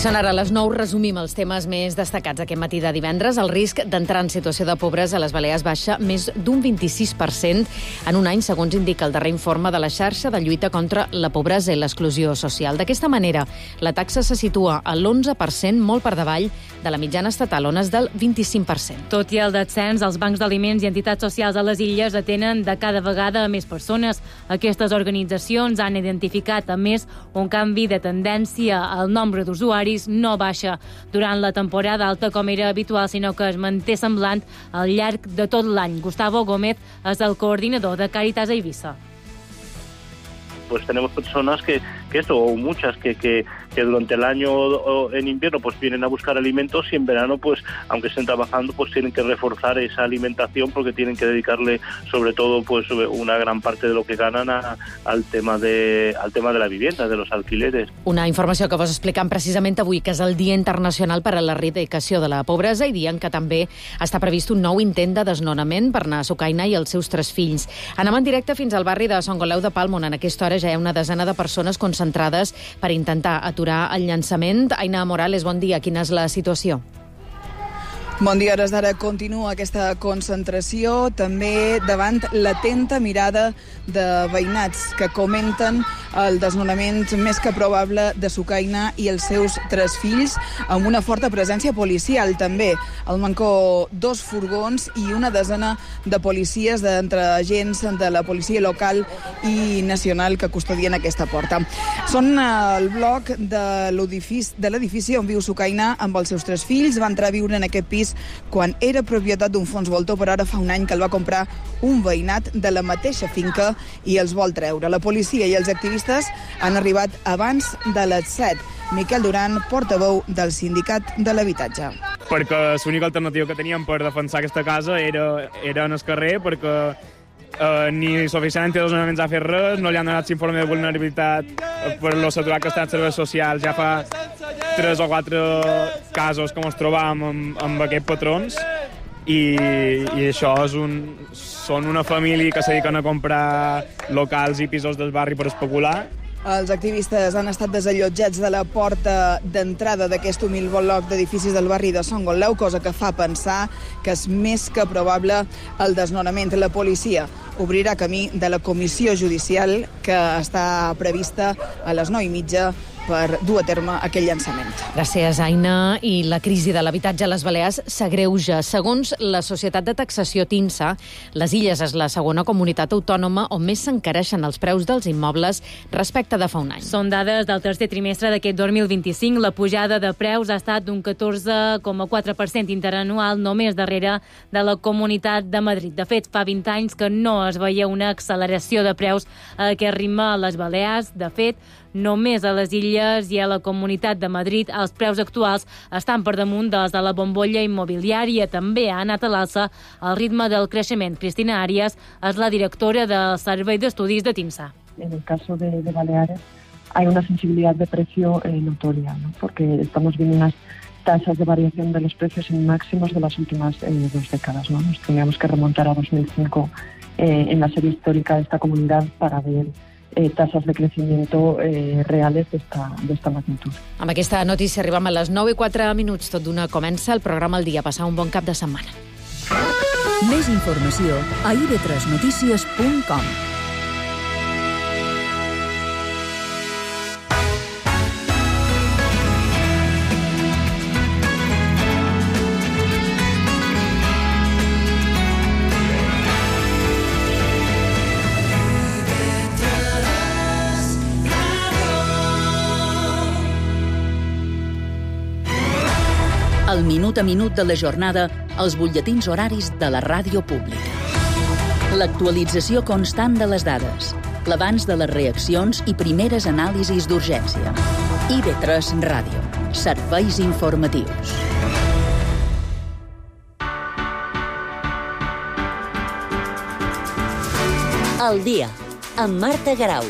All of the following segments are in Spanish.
són ara les 9, resumim els temes més destacats aquest matí de divendres. El risc d'entrar en situació de pobresa a les Balears baixa més d'un 26% en un any, segons indica el darrer informe de la xarxa de lluita contra la pobresa i l'exclusió social. D'aquesta manera, la taxa se situa a l'11%, molt per davall de la mitjana estatal, on és del 25%. Tot i el descens, els bancs d'aliments i entitats socials a les illes atenen de cada vegada a més persones. Aquestes organitzacions han identificat, a més, un canvi de tendència al nombre d'usuaris no baixa durant la temporada alta com era habitual, sinó que es manté semblant al llarg de tot l'any. Gustavo Gómez és el coordinador de Càritas a Eivissa. Pues tenemos personas que o muchas que durante el año o en invierno pues vienen a buscar alimentos y en verano pues aunque estén trabajando pues tienen que reforzar esa alimentación porque tienen que dedicarle sobre todo pues una gran parte de lo que ganan al tema de la vivienda, de los alquileres. Una informació que vos explicam precisament avui, que és el Dia Internacional per a l'Erradicació de la Pobresa, i dient que també està previst un nou intent de desnonament per anar a Sucaina i els seus 3 fills. Anem en directe fins al barri de Sant Goleu de Palma, on en aquesta hora ja hi ha una desena de persones concentrades per intentar aturar el llançament. Aina Morales, bon dia. Quina és la situació? Bon dia, hores d'ara continua aquesta concentració, també davant l'atenta mirada de veïnats que comenten el desnonament més que probable de Sucaina i els seus 3 fills, amb una forta presència policial també. Al Mancó 2 furgons i una desena de policies d'entre agents de la policia local i nacional que custodien aquesta porta. Són el bloc de l'edifici on viu Sucaina amb els seus 3 fills. Va entrar a viure en aquest pis quan era propietat d'un fons voltor, però ara fa un any que el va comprar un veïnat de la mateixa finca i els vol treure. La policia i els activistes han arribat abans de les 7. Miquel Duran, portaveu del sindicat de l'habitatge. Perquè l'única alternativa que teníem per defensar aquesta casa era en el carrer, perquè ni l'oficina antidesnonaments ha fet res, no li han donat l'informe de vulnerabilitat per lo saturat que estan els serveis socials. Ja fa 3 o 4 casos que ens trobam amb aquests patrons i això són una família que se dediquen a comprar locals i pisos del barri per especular. Els activistes han estat desallotjats de la porta d'entrada d'aquest humil bloc d'edificis del barri de Sant Goleu, cosa que fa pensar que és més que probable el desnonament. La policia obrirà camí de la comissió judicial que està prevista a les 9:30 per dur a terme aquell llançament. Gràcies, Aina. I la crisi de l'habitatge a les Balears s'agreuja. Segons la Societat de Taxació TINSA, les Illes és la segona comunitat autònoma on més s'encareixen els preus dels immobles respecte de fa un any. Són dades del tercer trimestre d'aquest 2025. La pujada de preus ha estat d'un 14,4% interanual, només darrere de la Comunitat de Madrid. De fet, fa 20 anys que no es veia una acceleració de preus a aquest ritme a les Balears. De fet, només a les Illes i a la Comunitat de Madrid els preus actuals estan per damunt dels de la bombolla immobiliària. També ha anat a l'alça el ritme del creixement. Cristina Arias és la directora del Servei d'Estudis de TINSA. En el caso de Baleares hay una sensibilidad de precio notoria, ¿no? Porque estamos viendo unas tasas de variación de los precios en máximos de las últimas 2 décadas, ¿no? Nos teníamos que remontar a 2005 en la serie histórica de esta comunidad para ver tasas de crecimiento reales d'esta magnitud. Amb aquesta notícia arribem a les 9:04. Tot d'una comença el programa El Dia. Passar un bon cap de setmana. Més informació a ib3notícies.com. El minut a minut de la jornada, els butlletins horaris de la ràdio pública. L'actualització constant de les dades, l'abans de les reaccions i primeres anàlisis d'urgència. IB3 Ràdio. Serveis informatius. El dia, amb Marta Garau.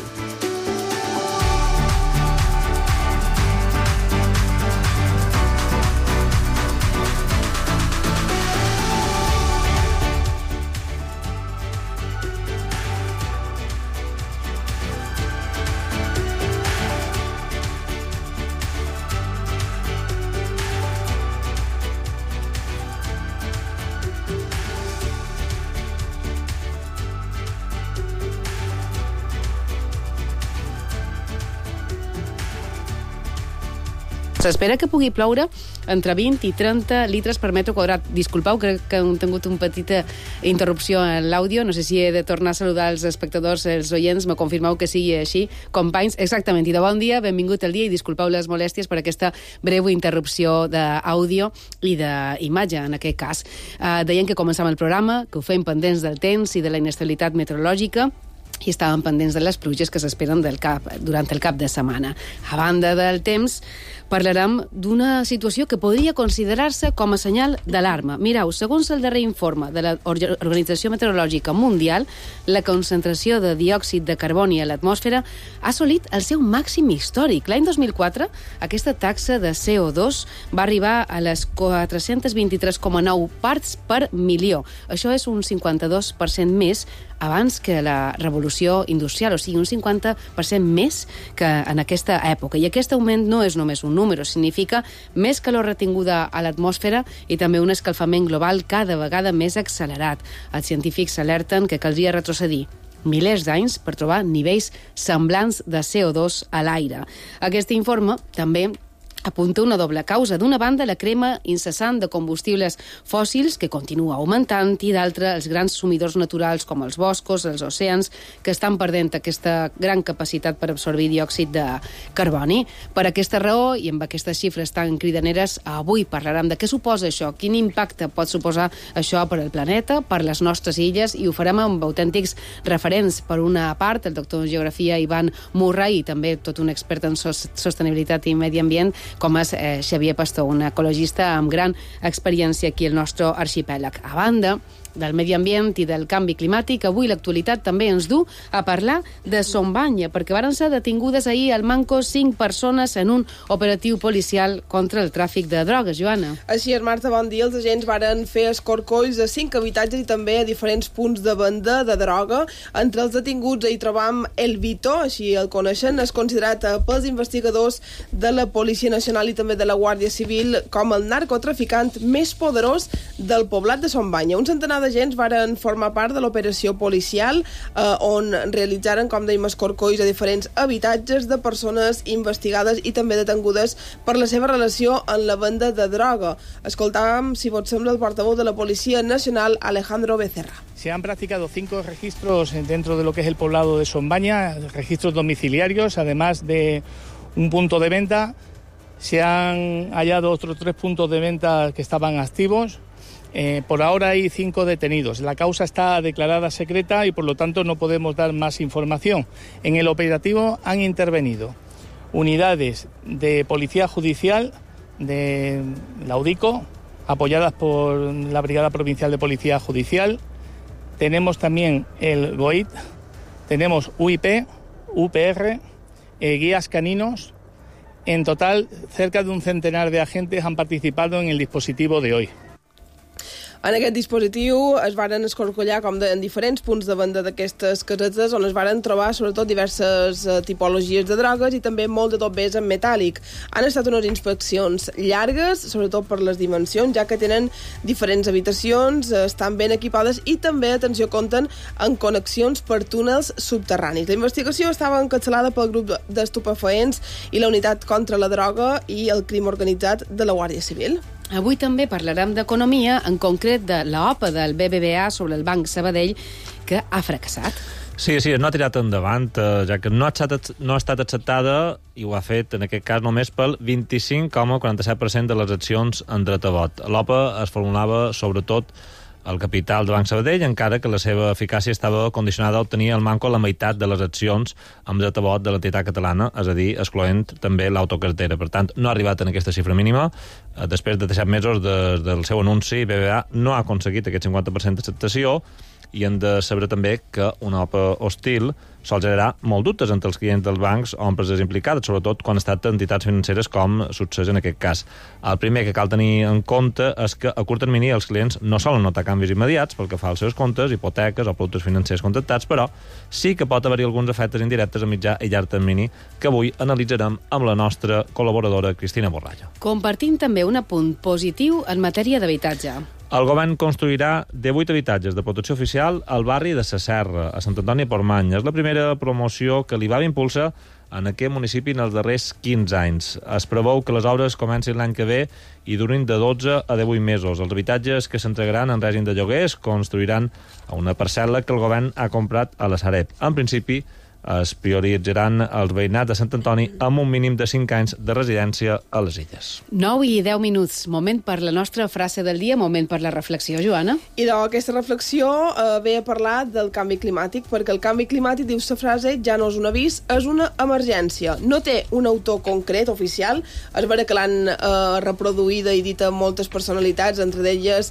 S'espera que pugui ploure entre 20 i 30 litres per metre quadrat. Disculpeu, crec que hem tingut una petita interrupció en l'àudio. No sé si he de tornar a saludar els espectadors, els oients. Me confirmeu que sigui així. Companys, exactament. I de bon dia, benvingut al dia i disculpeu les molèsties per aquesta breu interrupció d'àudio i d'imatge, en aquest cas. Deien que començàvem el programa, que ho fem pendents del temps i de la inestabilitat meteorològica, i estàvem pendents de les pluges que s'esperen durant el cap de setmana. A banda del temps, parlarem d'una situació que podria considerar-se com a senyal d'alarma. Mireu, segons el darrer informe de l'Organització Meteorològica Mundial, la concentració de diòxid de carboni a l'atmosfera ha assolit el seu màxim històric. L'any 2004, aquesta taxa de CO2 va arribar a les 423,9 parts per milió. Això és un 52% més abans que la revolució industrial, o sigui, un 50% més que en aquesta època. I aquest augment no és només un número, significa més calor retinguda a l'atmosfera i també un escalfament global cada vegada més accelerat. Els científics alerten que caldria retrocedir milers d'anys per trobar nivells semblants de CO2 a l'aire. Aquest informe també apunta una doble causa. D'una banda, la crema incessant de combustibles fòssils, que continua augmentant, i d'altra, els grans sumidors naturals, com els boscos, els oceans, que estan perdent aquesta gran capacitat per absorbir diòxid de carboni. Per aquesta raó, i amb aquestes xifres tan cridaneres, avui parlarem de què suposa això, quin impacte pot suposar això per al planeta, per les nostres illes, i ho farem amb autèntics referents. Per una part, el doctor en geografia Ivan Murray, i també tot un expert en sostenibilitat i medi ambient, com és Xavier Pastor, un ecologista amb gran experiència aquí al nostre arxipèlag. A banda del medi ambient i del canvi climàtic, avui l'actualitat també ens du a parlar de Sombanya, perquè varen ser detingudes ahir al Manco 5 persones en un operatiu policial contra el tràfic de drogues. Joana. Així és, Marta, bon dia. Els agents varen fer escorcolls a 5 habitatges i també a diferents punts de venda de droga. Entre els detinguts hi trobam el Vito, així el coneixen, és considerat pels investigadors de la Policia Nacional i també de la Guàrdia Civil com el narcotraficant més poderós del poblat de Sombanya. Un centenar d'agents varen formar part de l'operació policial on realitzaren, com dèiem, escorcolls a diferents habitatges de persones investigades i també detengudes per la seva relació en la venda de droga. Escoltàvem, si vos sembla, el portaveu de la Policia Nacional, Alejandro Becerra. Se han practicado 5 registros dentro de lo que es el poblado de Sombanya, registros domiciliarios, además de un punto de venta. Se han hallado otros 3 puntos de venta que estaban activos. Por ahora hay 5 detenidos. La causa está declarada secreta y por lo tanto no podemos dar más información. En el operativo han intervenido unidades de Policía Judicial de la UDICO, apoyadas por la Brigada Provincial de Policía Judicial. Tenemos también el GOIT, tenemos UIP, UPR, guías caninos. En total, cerca de un centenar de agentes han participado en el dispositivo de hoy. En aquest dispositiu es varen escorcollar, com en diferents punts de venda d'aquestes casetes, on es varen trobar sobretot diverses tipologies de drogues i també molt de tot bes en metàl·lic. Han estat unes inspeccions llargues, sobretot per les dimensions, ja que tenen diferents habitacions, estan ben equipades i també, atenció, compten en connexions per túnels subterranis. La investigació estava encapçalada pel grup d'estupefaents i la unitat contra la droga i el crim organitzat de la Guàrdia Civil. Avui també parlarem d'economia, en concret de l'OPA del BBVA sobre el Banc Sabadell, que ha fracassat. Sí, no ha tirat endavant, ja que no ha estat acceptada, i ho ha fet, en aquest cas, només pel 25,47% de les accions en dret a vot. L'OPA es formulava, sobretot, el capital del Banc Sabadell, encara que la seva eficàcia estava condicionada a obtenir al Manco la meitat de les accions amb dret a vot de l'entitat catalana, és a dir, excloent també l'autocartera. Per tant, no ha arribat en aquesta xifra mínima. Després de 17 mesos del seu anunci, BBVA no ha aconseguit aquest 50% d'acceptació, i hem de saber també que una OPA hostil sol generar molt dubtes entre els clients dels bancs o empreses implicades, sobretot quan es tracta d'entitats financeres com succeeix en aquest cas. El primer que cal tenir en compte és que a curt termini els clients no solen notar canvis immediats pel que fa als seus comptes, hipoteques o productes financers contractats, però sí que pot haver-hi alguns efectes indirectes a mitjà i llarg termini que avui analitzarem amb la nostra col·laboradora Cristina Borralla. Compartim també un apunt positiu en matèria d'habitatge. El govern construirà 18 habitatges de protecció oficial al barri de Sa Serra, a Sant Antoni de Portmany. És la primera promoció que l'IBAB impulsa en aquest municipi en els darrers 15 anys. Es preveu que les obres comencin l'any que ve i durin de 12 a 18 mesos. Els habitatges que s'entregaran en règim de lloguer es construiran a una parcel·la que el govern ha comprat a la Sareb. En principi, es prioritzaran els veïnats de Sant Antoni amb un mínim de 5 anys de residència a les illes. 9 i 10 minuts. Moment per la nostra frase del dia, moment per la reflexió, Joana. I aquesta reflexió ve a parlar del canvi climàtic, perquè el canvi climàtic, diu la frase, ja no és un avís, és una emergència. No té un autor concret, oficial. És vera que l'han reproduïda i dit a moltes personalitats, entre elles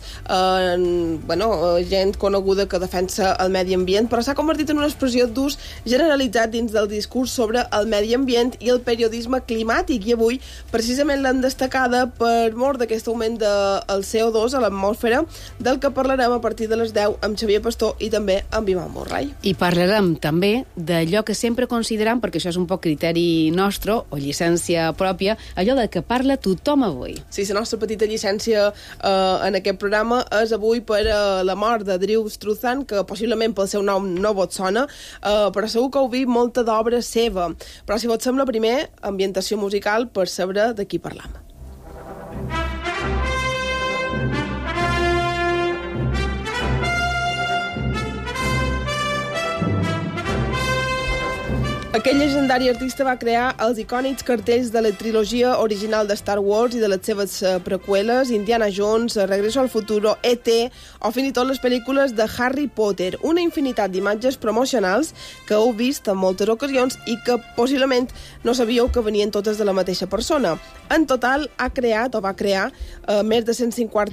gent coneguda que defensa el medi ambient, però s'ha convertit en una expressió d'ús generalitzat dins del discurs sobre el medi ambient i el periodisme climàtic, i avui precisament l'han destacada per mort d'aquest augment del CO2 a l'atmosfera, del que parlarem a partir de les 10 amb Xavier Pastor i també amb Ivan Borrall. I parlarem també d'allò que sempre consideram, perquè això és un poc criteri nostre o llicència pròpia, allò de que parla tothom avui. Sí, la nostra petita llicència en aquest programa és avui per la mort de Drew Struzan, que possiblement pel seu nom no vos sona, però segur que heu vist molta d'obra seva. Però si vos sembla, primer, ambientació musical per saber de qui parlam. Aquell llegendari artista va crear els icònics cartells de la trilogia original de Star Wars i de les seves preqüeles, Indiana Jones, Regreso al Futuro, E.T. o fins i tot les pel·lícules de Harry Potter. Una infinitat d'imatges promocionals que heu vist en moltes ocasions i que possiblement no sabíeu que venien totes de la mateixa persona. En total va crear més de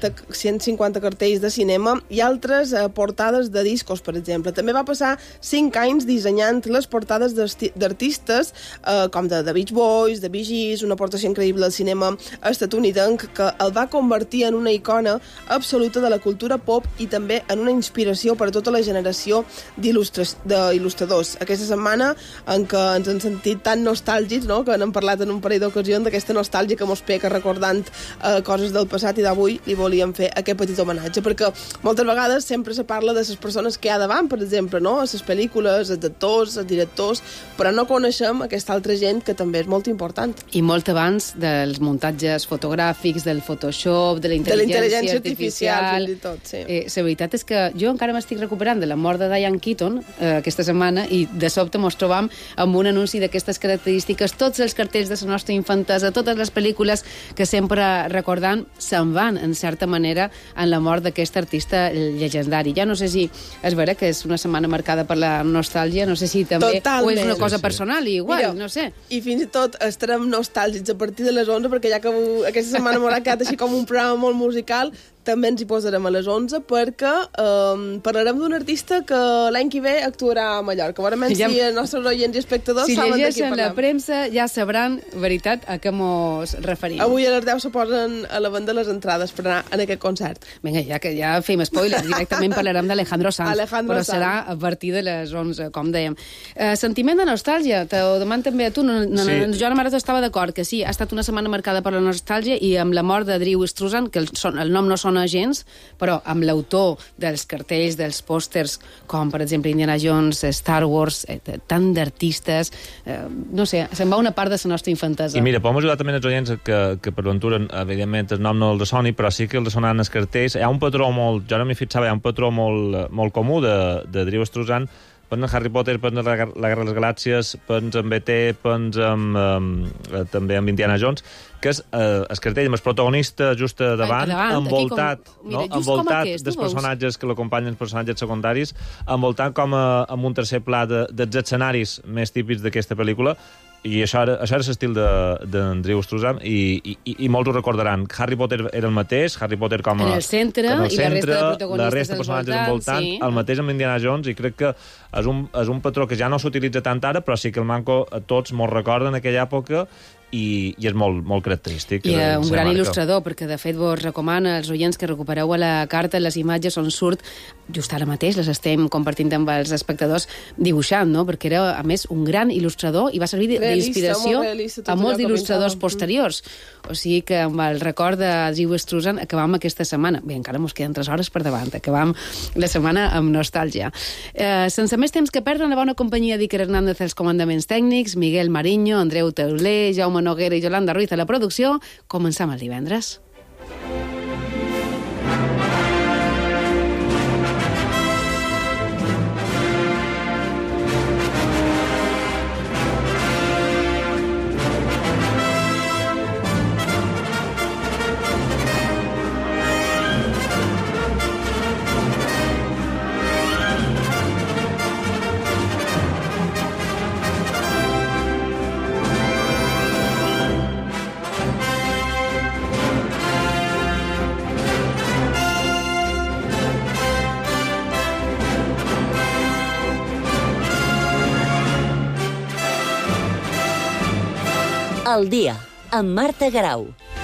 150 cartells de cinema i altres portades de discos, per exemple. També va passar 5 anys dissenyant les portades d'artistes com de The Beach Boys, de Bee Gees, una aportació increïble al cinema estatunidenc que el va convertir en una icona absoluta de la cultura pop i també en una inspiració per a tota la generació d'il·lustradors. Aquesta setmana en què ens hem sentit tan nostàlgics, no?, que n'hem parlat en un parell d'ocasions, d'aquesta nostàlgia que mos pega recordant coses del passat, i d'avui li volíem fer aquest petit homenatge, perquè moltes vegades sempre se parla de les persones que hi ha davant, per exemple, no?, a les pel·lícules, els actors, els directors, però no coneixem aquesta altra gent que també és molt important. I molt abans dels muntatges fotogràfics, del Photoshop, de la intel·ligència artificial, fins i tot, sí. La veritat és que jo encara m'estic recuperant de la mort de Diane Keaton aquesta setmana i de sobte mos trobam amb un anunci d'aquestes característiques. Tots els cartells de la nostra infantesa, totes les pel·lícules que sempre recordant se'n van, en certa manera, en la mort d'aquest artista llegendari. Ja no sé si és vera que és una setmana marcada per la nostàlgia, no sé si també totalment. O és una cosa personal i igual, mira, no sé. I fins i tot estarem nostàlgics a partir de les 11, perquè ja que aquesta setmana m'haurà quedat així com un programa molt musical, també ens hi posarem a les 11 perquè parlarem d'un artista que l'any que ve actuarà a Mallorca. Veurem si els nostres oients i espectadors saben de qui parlem. Si llegeixen la premsa ja sabran, veritat, a què mos referim. Avui a les 10 se posen a la venda les entrades per anar en aquest concert. Vinga, ja que ja fem spoilers, directament parlarem d'Alejandro Sanz, però serà a partir de les 11, com dèiem. Sentiment de nostàlgia, t'ho demano també a tu. Jo ara mare estava d'acord que sí, ha estat una setmana marcada per la nostàlgia i amb la mort de Drew Struzan, que el nom no sona gens, però amb l'autor dels cartells, dels pòsters, com per exemple Indiana Jones, Star Wars, tant d'artistes, no sé, se'n va una part de la nostra infantesa. I mira, podem ajudar també els oients que per ventura, evidentment, el nom no els soni, però sí que els sonaran els cartells. Hi ha un patró molt, jo no m'hi fixava, hi ha un patró molt comú de Drew Struzan. Pens en Harry Potter, pens en la Guerra de les Galàxies, pens en BT, pens també amb Indiana Jones, que és el cartell amb el protagonista just davant, envoltat dels personatges que l'acompanyen, personatges secundaris, envoltant com amb un tercer pla dels escenaris més típics d'aquesta pel·lícula. I això era l'estil d'Andrew Struzan i molts ho recordaran. Harry Potter era el mateix, Harry Potter com en el centre, i la resta de personatges envoltant, sí. El mateix amb Indiana Jones, i crec que és un patró que ja no s'utilitza tant ara, però sí que el manco a tots mos recorden aquella època i és molt, molt característic. I un gran il·lustrador, perquè de fet vos recomana als oients que recupereu a la carta les imatges on surt, just ara mateix les estem compartint amb els espectadors, dibuixant, no? Perquè era, a més, un gran il·lustrador i va servir d'inspiració a molts il·lustradors posteriors. O sigui que amb el record de Giu Struzan acabam aquesta setmana. Bé, encara mos queden 3 hores per davant. Acabam la setmana amb nostàlgia. Sense més temps que perdre, la bona companyia d'Iker Hernández als comandaments tècnics, Miguel Mariño, Andreu Teuler, Jaume Noguera i Yolanda Ruiz a la producció. Començam el divendres. El dia, amb Marta Garau.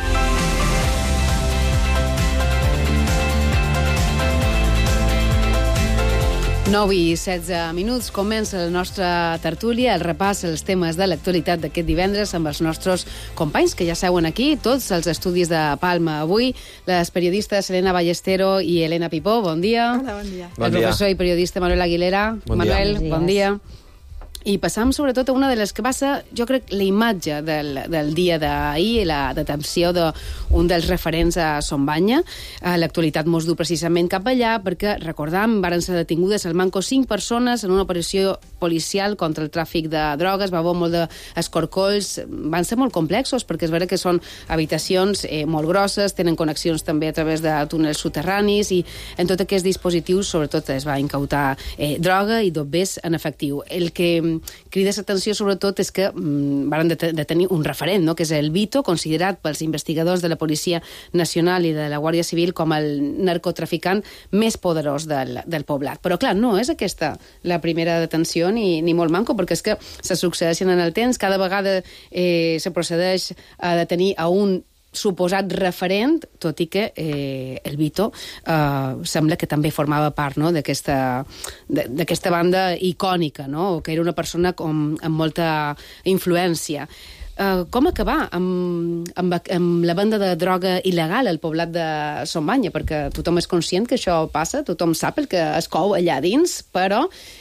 Nou i 16 minuts, comença la nostra tertúlia, el repàs als temes de l'actualitat d'aquest divendres amb els nostres companys que ja seuen aquí, tots els estudis de Palma. Avui, les periodistes Elena Ballestero i Elena Pipó, bon dia. Hola, bon dia. El professor i periodista Manuel Aguilera. Bon Manuel, dia. bon dia. I passam sobretot a una de les que va ser, jo crec, la imatge del dia d'ahir, la detenció d'un dels referents a Sombanya. L'actualitat mos du precisament cap allà perquè, recordam, varen ser detingudes al manco 5 persones en una operació policial contra el tràfic de drogues. Va haver molt d'escorcolls, van ser molt complexos perquè és vera que són habitacions molt grosses, tenen connexions també a través de túnels soterranis i en tot aquests dispositius sobretot es va incautar droga i dobbers en efectiu. El que crida l'atenció sobretot és que varen detenir un referent, no? Que és el Vito, considerat pels investigadors de la Policia Nacional i de la Guàrdia Civil com el narcotraficant més poderós del poblat. Però clar, no és aquesta la primera detenció ni molt manco, perquè és que se succeeixen en el temps, cada vegada se procedeix a detenir a un suposat referent, tot i que el Vito sembla que també formava part, no, d'aquesta banda icònica, no, que era una persona amb molta influència. Com acabar amb la venda de droga il·legal al poblat de Sombanya? Perquè tothom és conscient que això passa, tothom sap el que es cou allà dins, però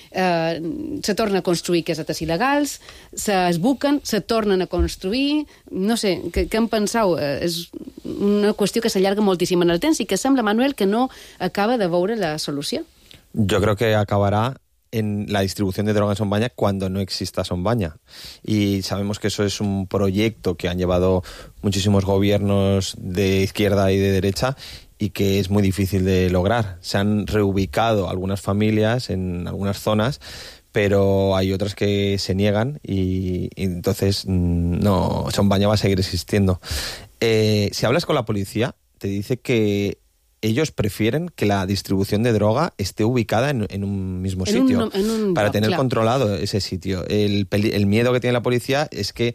se torna a construir casetes il·legals, s'esbuquen, se tornen a construir. No sé, què en penseu? És una qüestió que s'allarga moltíssim en el temps i que sembla, Manuel, que no acaba de veure la solució. Yo creo que acabará en la distribución de droga en Sombanya cuando no exista Sombanya. Y sabemos que eso es un proyecto que han llevado muchísimos gobiernos de izquierda y de derecha y que es muy difícil de lograr. Se han reubicado algunas familias en algunas zonas, pero hay otras que se niegan y entonces no, Sombanya va a seguir existiendo. Si hablas con la policía, te dice que ellos prefieren que la distribución de droga esté ubicada en un mismo sitio, para tener controlado ese sitio. El miedo que tiene la policía es que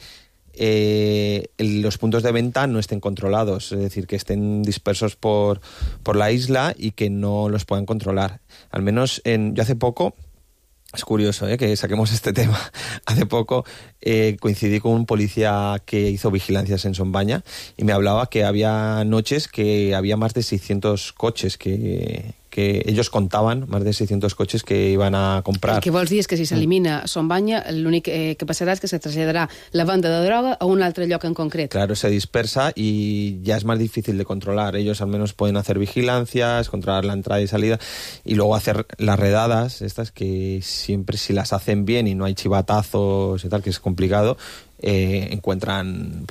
los puntos de venta no estén controlados, es decir, que estén dispersos por la isla y que no los puedan controlar. Al menos yo hace poco, es curioso que saquemos este tema, hace poco coincidí con un policía que hizo vigilancias en Sombanya y me hablaba que había noches que había más de 600 coches que ellos contaban, más de 600 coches que iban a comprar. El que vols dir és que si s'elimina Sombanya, l'únic que passarà és que se traslladarà la venda de droga a un altre lloc en concret. Claro, se dispersa y ya es más difícil de controlar. Ellos al menos pueden hacer vigilancias, controlar la entrada y salida y luego hacer las redadas, estas que siempre si las hacen bien y no hay chivatazos y tal, que es complicado, encuentran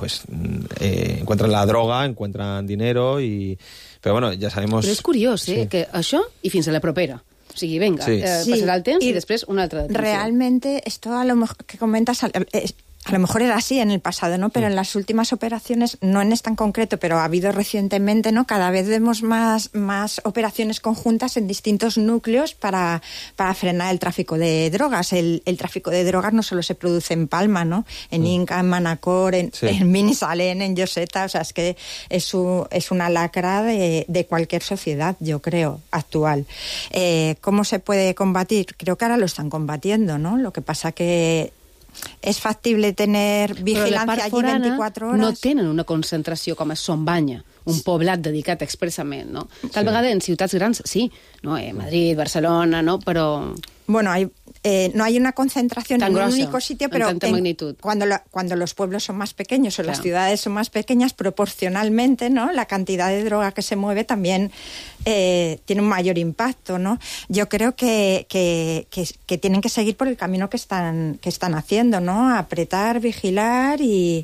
la droga, encuentran dinero y... Però bueno, ja sabemos... Però és curiós, que això i fins a la propera. O sigui, venga, passarà el temps i després una altra detenció. Realmente, esto a lo mejor que comentas a lo mejor era así en el pasado, ¿no? Pero en las últimas operaciones, no en esta en concreto, pero ha habido recientemente, ¿no? Cada vez vemos más operaciones conjuntas en distintos núcleos para frenar el tráfico de drogas. El tráfico de drogas no solo se produce en Palma, ¿no? En Inca, en Manacor, en Binissalem, en Lloseta. O sea, es que es una lacra de cualquier sociedad, yo creo, actual. ¿Cómo se puede combatir? Creo que ahora lo están combatiendo, ¿no? Lo que pasa que és factible tener vigilància allí 24 hores. No tenen una concentració com a Son Banya, un poblat dedicat expressament, no? Tal vegada en ciutats grans, sí, no? Madrid, Barcelona, no? Però... Bueno, no hay una concentración en un único sitio, pero magnitud. Cuando los pueblos son más pequeños o las ciudades son más pequeñas, proporcionalmente, ¿no? La cantidad de droga que se mueve también tiene un mayor impacto, ¿no? Yo creo que tienen que seguir por el camino que están haciendo, ¿no? Apretar, vigilar y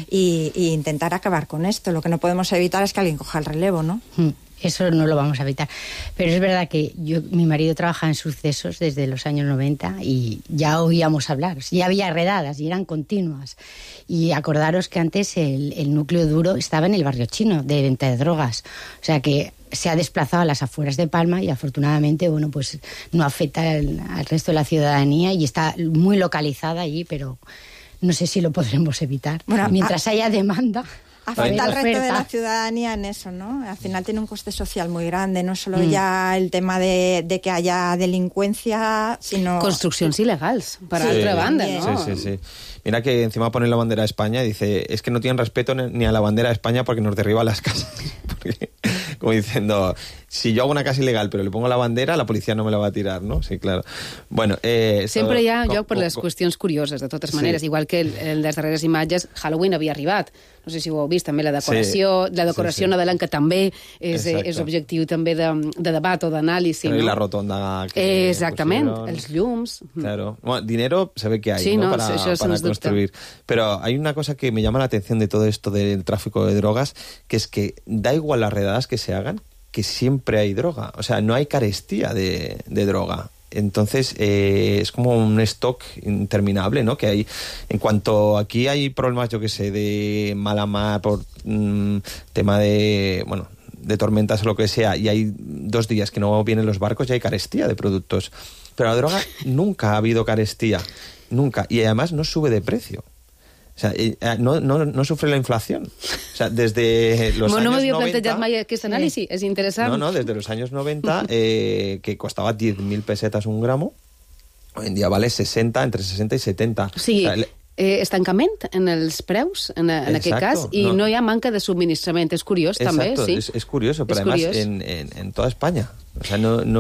intentar acabar con esto. Lo que no podemos evitar es que alguien coja el relevo, ¿no? Eso no lo vamos a evitar. Pero es verdad que mi marido trabaja en sucesos desde los años 90 y ya oíamos hablar. Ya había redadas y eran continuas. Y acordaros que antes el núcleo duro estaba en el barrio chino de venta de drogas. O sea que se ha desplazado a las afueras de Palma y afortunadamente, bueno, pues no afecta al resto de la ciudadanía y está muy localizada allí, pero no sé si lo podremos evitar. Bueno, mientras haya demanda... Afecta al resto de la ciudadanía en eso, ¿no? Al final tiene un coste social muy grande, no solo ya el tema de que haya delincuencia, sino... Construccions il·legals, per altra banda, ¿no? Sí. Mira que encima ponen la bandera de España y dice, es que no tienen respeto ni a la bandera de España porque nos derriba las casas. Porque, como diciendo, si yo hago una casa ilegal pero le pongo la bandera, la policía no me la va a tirar, ¿no? Sí, claro. Bueno, sempre hi ha lloc per les qüestions curioses, de totes maneres. Igual que en les darreres imatges, Halloween havia arribat. No sé si ho heu vist, també la decoració nadalenca també és objectiu també de debat o d'anàlisi. No? La rotonda exactament, els llums. Claro. Bueno, dinero se ve que hay, ¿no? Para construir. Pero hay una cosa que me llama la atención de todo esto del tráfico de drogas, que es que da igual las redadas que se hagan, que siempre hay droga. O sea, no hay carestía de droga. Entonces, es como un stock interminable, ¿no? Que hay, en cuanto aquí hay problemas, yo que sé, de mala mar por tema de, bueno, de tormentas o lo que sea, y hay 2 días que no vienen los barcos, ya hay carestía de productos. Pero la droga nunca ha habido carestía, nunca. Y además no sube de precio. O sea, no sufre la inflación. O sea, desde los años 90... No m'havia plantejat mai aquest anàlisi, és interessant. No, desde los años 90, que costaba 10.000 pesetas un gramo, hoy en día vale 60, entre 60 y 70. Sí, o sea, estancament en els preus, en aquest cas, i no hi ha manca de subministrament. És curiós, també, sí. Es curioso, pero además en toda España. O sea,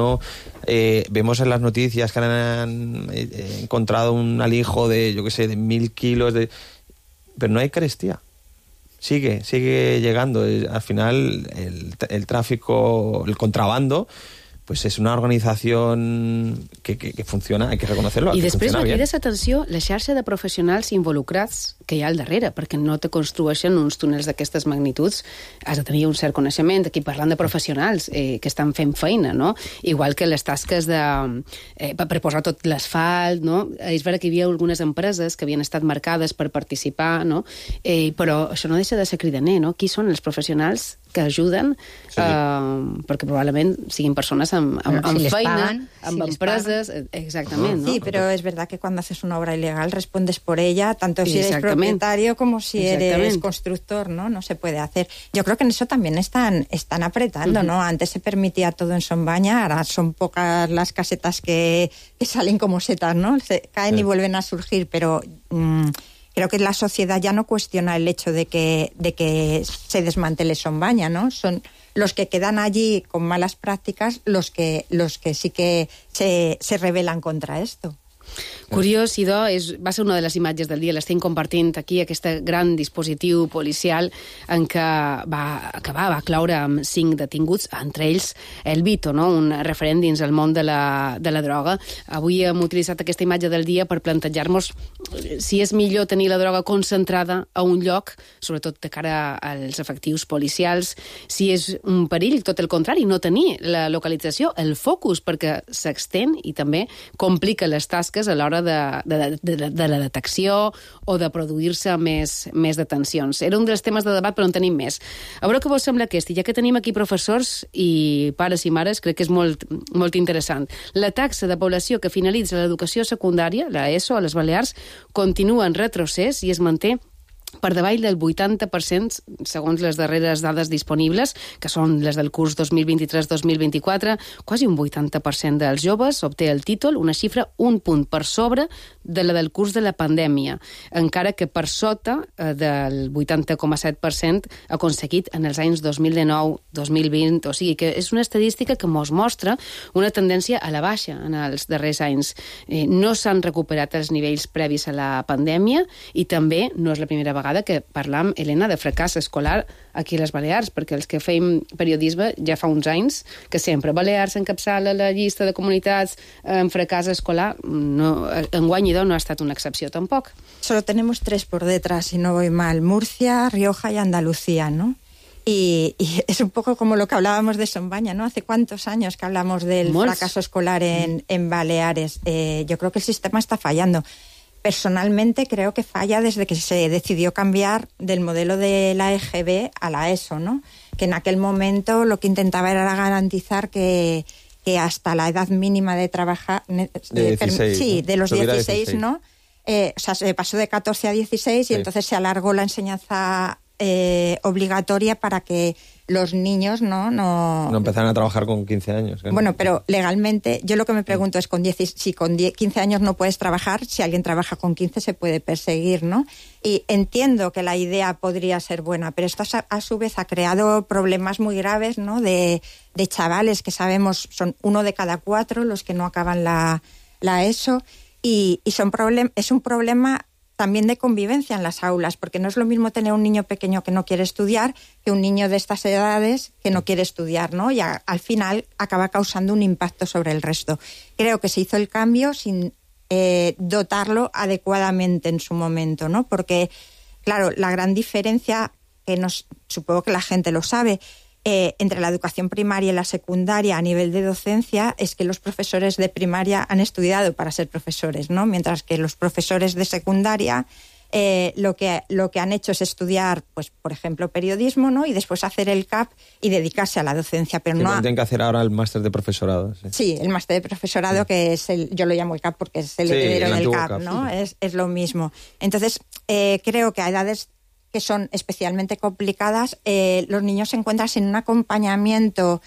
vemos en las noticias que han encontrado un alijo de, yo qué sé, de 1.000 kilos de... Pero no hay carestía. Sigue llegando. Al final, el tráfico, el contrabando, pues és una organització que funciona, hay que reconocerlo. I després me crides atenció la xarxa de professionals involucrats que hi ha al darrere, perquè no te construeixen uns túnels d'aquestes magnituds, has de tenir un cert coneixement. Aquí parlant de professionals que estan fent feina, no? Igual que les tasques per posar tot l'asfalt, no? És vera que hi havia algunes empreses que havien estat marcades per participar, no? Però això no deixa de ser cridaner, no? Qui són els professionals que ajuden, perquè probablement siguin persones amb feina, amb empreses, exactament, ¿no? Sí, pero es verdad que cuando haces una obra ilegal respondes por ella, tanto si eres propietario como si eres constructor, ¿no? No se puede hacer. Yo creo que en eso también están apretando, ¿no? Antes se permitía todo en Son Banya, ahora son pocas las casetas que salen como setas, ¿no? Se caen y vuelven a surgir, pero... creo que la sociedad ya no cuestiona el hecho de que se desmantele Son Banya, ¿no? Son los que quedan allí con malas prácticas los que sí que se rebelan contra esto. Curiós, idò, va ser una de les imatges del dia, l'estem compartint aquí, aquest gran dispositiu policial en què va cloure amb 5 detinguts, entre ells el Vito, no? Un referent dins el món de la droga. Avui hem utilitzat aquesta imatge del dia per plantejar-nos si és millor tenir la droga concentrada a un lloc, sobretot de cara als efectius policials, si és un perill, tot el contrari, no tenir la localització, el focus, perquè s'extén i també complica les tasques tasques a l'hora de la detecció o de produir-se més detencions. Era un dels temes de debat, però en tenim més. A veure què vos sembla aquest, i ja que tenim aquí professors i pares i mares, crec que és molt, molt interessant. La taxa de població que finalitza l'educació secundària, la ESO, a les Balears, continua en retrocés i es manté per davall del 80%, segons les darreres dades disponibles, que són les del curs 2023-2024, quasi un 80% dels joves obté el títol, una xifra un punt per sobre de la del curs de la pandèmia, encara que per sota del 80,7% aconseguit en els anys 2019-2020. O sigui que és una estadística que mos mostra una tendència a la baixa en els darrers anys. No s'han recuperat els nivells previs a la pandèmia i també no és la primera vegada que parlam, Helena, de fracàs escolar aquí a les Balears, perquè els que feim periodisme ja fa uns anys que sempre Balears encapçala la llista de comunitats en fracàs escolar. Enguany no ha estat una excepció tampoc. Solo tenemos 3 por detrás, si no voy mal: Murcia, Rioja y Andalucía, ¿no? Y es un poco como lo que hablábamos de Sombaña, ¿no? ¿Hace cuántos años que hablamos del fracaso escolar en Baleares? Yo creo que el sistema está fallando. Personalmente creo que falla desde que se decidió cambiar del modelo de la EGB a la ESO, ¿no? Que en aquel momento lo que intentaba era garantizar que hasta la edad mínima de trabajar... de 16, sí, ¿no? de los 16, ¿no? O sea, se pasó de 14 a 16 y entonces se alargó la enseñanza obligatoria para que los niños no empezaron a trabajar con 15 años. ¿no? Bueno, pero legalmente, yo lo que me pregunto es si con 15 años no puedes trabajar, si alguien trabaja con 15 se puede perseguir, ¿no? Y entiendo que la idea podría ser buena, pero esto a su vez ha creado problemas muy graves, ¿no? De chavales que sabemos son 1 de cada 4 los que no acaban la ESO y es un problema también de convivencia en las aulas, porque no es lo mismo tener un niño pequeño que no quiere estudiar que un niño de estas edades que no quiere estudiar, ¿no? Y al final acaba causando un impacto sobre el resto. Creo que se hizo el cambio sin dotarlo adecuadamente en su momento, ¿no? Porque, claro, la gran diferencia, supongo que la gente lo sabe, entre la educación primaria y la secundaria a nivel de docencia es que los profesores de primaria han estudiado para ser profesores, ¿no? Mientras que los profesores de secundaria lo que han hecho es estudiar, pues, por ejemplo, periodismo, ¿no? Y después hacer el CAP y dedicarse a la docencia. Pero no tienen que hacer ahora el máster de profesorado. Sí, el máster de profesorado, que es yo lo llamo el CAP porque es el heredero del CAP, ¿no? Es lo mismo. Entonces, creo que a edades que son especialmente complicadas, los niños se encuentran sin un acompañamiento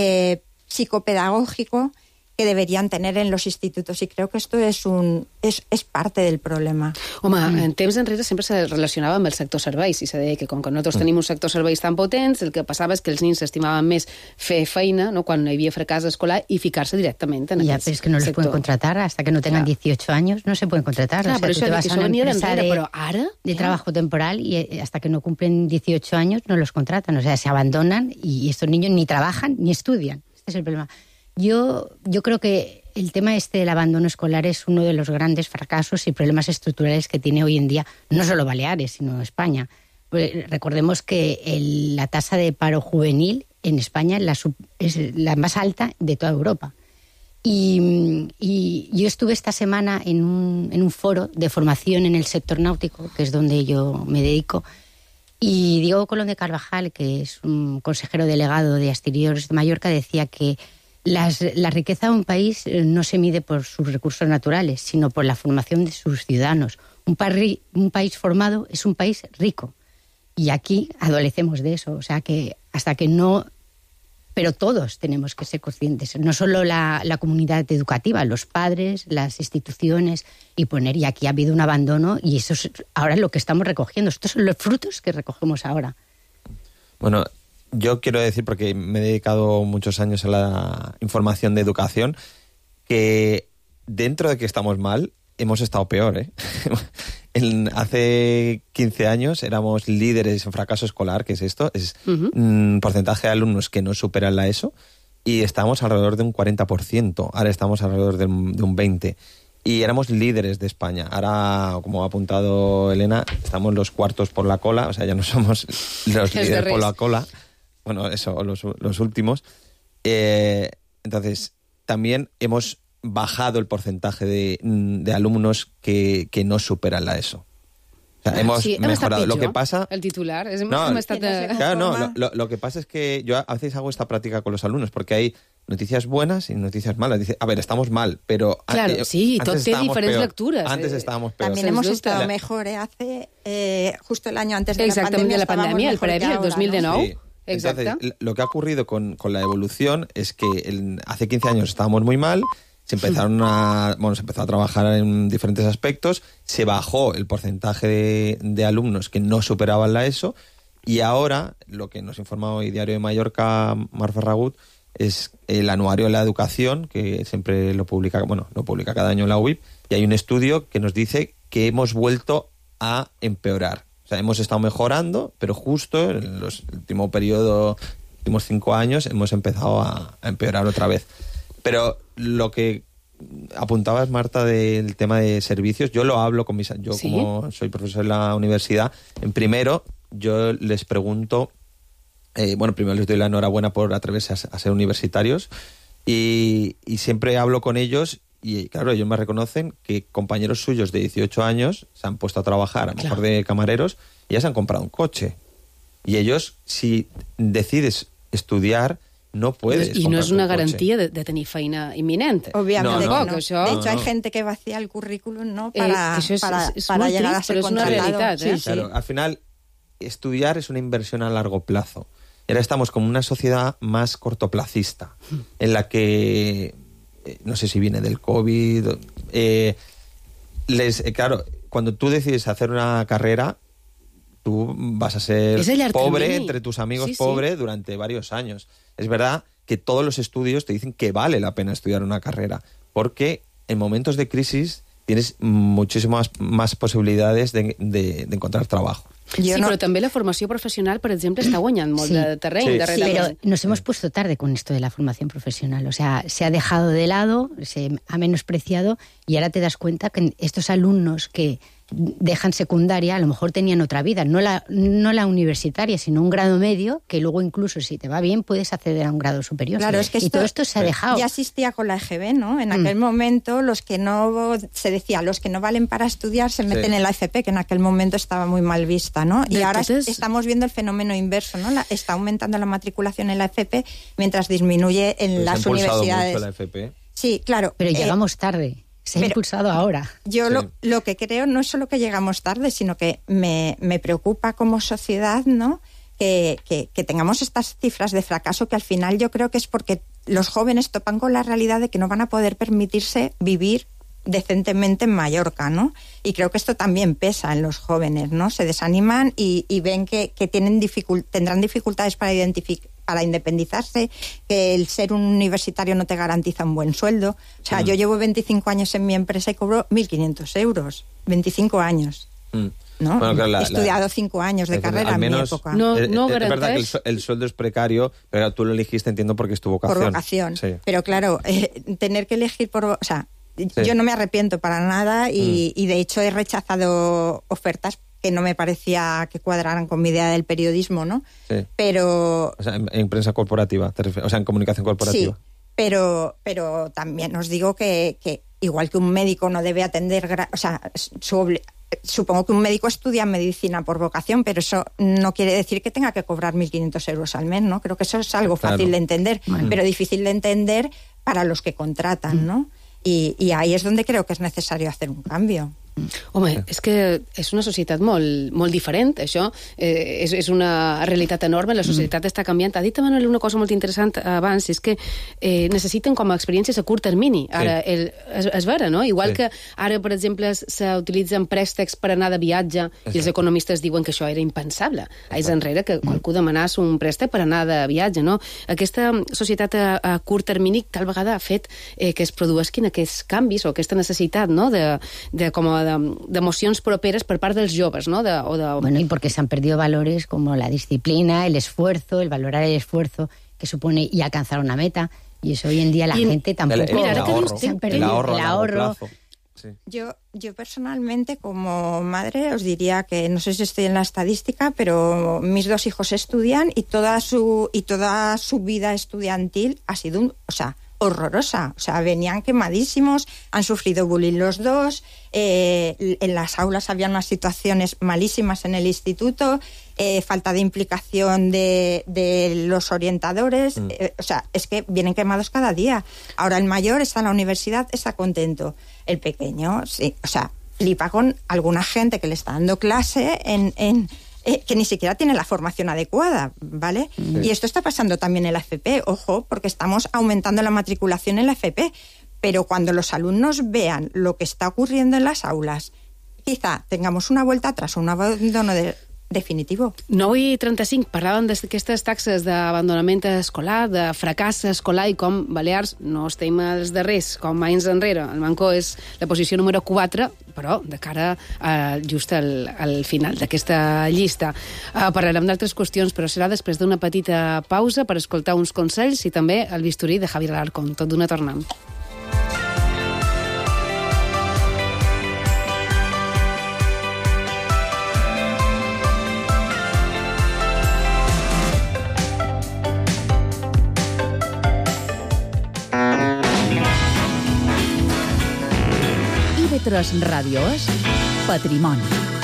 psicopedagógico que deberían tener en los institutos, y creo que esto es parte del problema. Home, en temps enrere sempre se relacionava amb el sector serveis, i se deia que com que nosaltres tenim un sector serveis tan potents, el que passava és que els nens s'estimaven més fer feina, no?, quan no hi havia fracàs escolar, y ficarse directamente en ya, aquest pero es que no los pueden contratar hasta que no tengan 18 años, no se pueden contratar. Claro, o sea, pero tú te vas a una empresa pero ahora de trabajo temporal y hasta que no cumplen 18 años no los contratan, o sea, se abandonan y estos niños ni trabajan ni estudian. Este es el problema. Yo creo que el tema del abandono escolar es uno de los grandes fracasos y problemas estructurales que tiene hoy en día, no solo Baleares, sino España. Pues recordemos que la tasa de paro juvenil en España es la más alta de toda Europa. Y yo estuve esta semana en un foro de formación en el sector náutico, que es donde yo me dedico, y Diego Colón de Carvajal, que es un consejero delegado de Astilleros de Mallorca, decía que la riqueza de un país no se mide por sus recursos naturales, sino por la formación de sus ciudadanos. Un país formado es un país rico. Y aquí adolecemos de eso. O sea que hasta que no... Pero todos tenemos que ser conscientes. No solo la comunidad educativa, los padres, las instituciones, y aquí ha habido un abandono, y eso es ahora lo que estamos recogiendo. Estos son los frutos que recogemos ahora. Bueno, yo quiero decir, porque me he dedicado muchos años a la información de educación, que dentro de que estamos mal, hemos estado peor, ¿eh? Hace 15 años éramos líderes en fracaso escolar, que es esto, es un porcentaje de alumnos que no superan la ESO, y estábamos alrededor de un 40%, ahora estamos alrededor de un 20%. Y éramos líderes de España. Ahora, como ha apuntado Elena, estamos los cuartos por la cola, o sea, ya no somos los líderes por la cola. Bueno, eso, los últimos. Entonces, también hemos bajado el porcentaje de alumnos que no superan la ESO. O sea, hemos mejorado. Lo que pasa... El titular. Lo que pasa es que yo a veces hago esta práctica con los alumnos, porque hay noticias buenas y noticias malas. Dice, a ver, estamos mal, pero... Claro, sí, tot té diferents lectures. Antes estábamos peor. También hemos estado mejor, hace justo el año antes de la pandemia, el previ, el 2019. ¿no? Sí. Entonces, lo que ha ocurrido con la evolución es que hace 15 años estábamos muy mal, se empezó a trabajar en diferentes aspectos, se bajó el porcentaje de alumnos que no superaban la ESO, y ahora, lo que nos informa hoy Diario de Mallorca, Mar Ferragut, es el anuario de la educación, que siempre lo publica cada año la UIP, y hay un estudio que nos dice que hemos vuelto a empeorar. O sea, hemos estado mejorando, pero justo en el último periodo, últimos 5 años, hemos empezado a empeorar otra vez. Pero lo que apuntabas, Marta, del tema de servicios, yo lo hablo con como soy profesor en la universidad, en primero yo les pregunto, primero les doy la enhorabuena por atreverse a ser universitarios, y siempre hablo con ellos, y claro, ellos me reconocen que compañeros suyos de 18 años se han puesto a trabajar, a lo mejor de camareros, y ya se han comprado un coche. Y ellos, si decides estudiar, no puedes. I no és una garantia de tenir feina imminent. Obviamente no. De hecho, hay gente que vacía el currículum, ¿no? Para llegar a ser contratado. Pero es una realidad, ¿eh? Sí. Claro, al final, estudiar es una inversión a largo plazo. Y ahora estamos como una sociedad más cortoplacista, en la que, no sé si viene del COVID, claro, cuando tú decides hacer una carrera, tú vas a ser pobre entre tus amigos, pobre durante varios años. Es verdad que todos los estudios te dicen que vale la pena estudiar una carrera, porque en momentos de crisis tienes muchísimas más posibilidades de encontrar trabajo. Pero también la formación profesional, por ejemplo, está guanyant molt de terreny. Pero nos hemos puesto tarde con esto de la formación profesional. O sea, se ha dejado de lado, se ha menospreciado, y ahora te das cuenta que estos alumnos que dejan secundaria a lo mejor tenían otra vida, no la universitaria, sino un grado medio, que luego incluso si te va bien puedes acceder a un grado superior. Claro, es que todo esto se ha dejado. Ya existía con la EGB, ¿no? En aquel momento los que no valen para estudiar se meten en la FP, que en aquel momento estaba muy mal vista, ¿no? Y ahora estamos viendo el fenómeno inverso, ¿no? Está aumentando la matriculación en la FP mientras disminuye en las universidades. Mucho la FP. Sí, claro. Pero llegamos tarde. Se ha impulsado ahora. Yo lo que creo no es solo que llegamos tarde, sino que me preocupa como sociedad, ¿no? Que tengamos estas cifras de fracaso, que al final yo creo que es porque los jóvenes topan con la realidad de que no van a poder permitirse vivir decentemente en Mallorca, ¿no? Y creo que esto también pesa en los jóvenes, ¿no? Se desaniman y ven que tendrán dificultades para independizarse, que el ser un universitario no te garantiza un buen sueldo. O sea, yo llevo 25 años en mi empresa y cobro 1.500 euros. 25 años. ¿No? Bueno, claro, he estudiado 5 años de carrera en mi época. Es verdad que el sueldo es precario, pero tú lo elegiste, entiendo, porque es tu vocación. Por vocación. Sí. Pero claro, tener que elegir yo no me arrepiento para nada y de hecho he rechazado ofertas que no me parecía que cuadraran con mi idea del periodismo, ¿no? Sí. Pero... O sea, en prensa corporativa, ¿te refieres? O sea, en comunicación corporativa. Sí, pero también os digo que igual que un médico no debe atender... supongo que un médico estudia medicina por vocación, pero eso no quiere decir que tenga que cobrar 1.500 euros al mes, ¿no? Creo que eso es algo fácil de entender, pero difícil de entender para los que contratan, ¿no? Y ahí es donde creo que es necesario hacer un cambio. Home, és que és una societat molt diferent, això. És una realitat enorme, la societat està canviant. Ha dit Manuel una cosa molt interessant abans, és que necessiten com a experiències a curt termini. Ara, és vera, no? Igual que ara, per exemple, s'utilitzen préstecs per anar de viatge i els economistes diuen que això era impensable. Anys enrere que qualcú demanés un préstec per anar de viatge, no? Aquesta societat a curt termini tal vegada ha fet que es produeixin aquests canvis o aquesta necessitat, no?, d'emocions properes per part dels joves, ¿no? Bueno, y porque se han perdido valores como la disciplina, el esfuerzo, el valorar el esfuerzo que supone y alcanzar una meta, y eso hoy en día la gente tampoco... El ahorro. Sí. Yo personalmente, como madre, os diría que, no sé si estoy en la estadística, pero mis 2 hijos estudian y toda su vida estudiantil ha sido horrorosa. O sea, venían quemadísimos, han sufrido bullying los dos, en las aulas había unas situaciones malísimas en el instituto, falta de implicación de los orientadores, o sea, es que vienen quemados cada día. Ahora el mayor está en la universidad, está contento. El pequeño, sí, o sea, flipa con alguna gente que le está dando clase que ni siquiera tiene la formación adecuada, ¿vale? Sí. Y esto está pasando también en la FP, ojo, porque estamos aumentando la matriculación en la FP, pero cuando los alumnos vean lo que está ocurriendo en las aulas, quizá tengamos una vuelta atrás o un abandono definitivo. 9:35, parlàvem d'aquestes taxes d'abandonament escolar, de fracàs escolar, i com Balears no estem els darrers, com anys enrere. El Manco és la posició número 4, però de cara just al final d'aquesta llista. Parlarem d'altres qüestions, però serà després d'una petita pausa per escoltar uns consells i també el bisturí de Javier Alarcón. Tot d'una tornem. IB3 Ràdio és Patrimoni.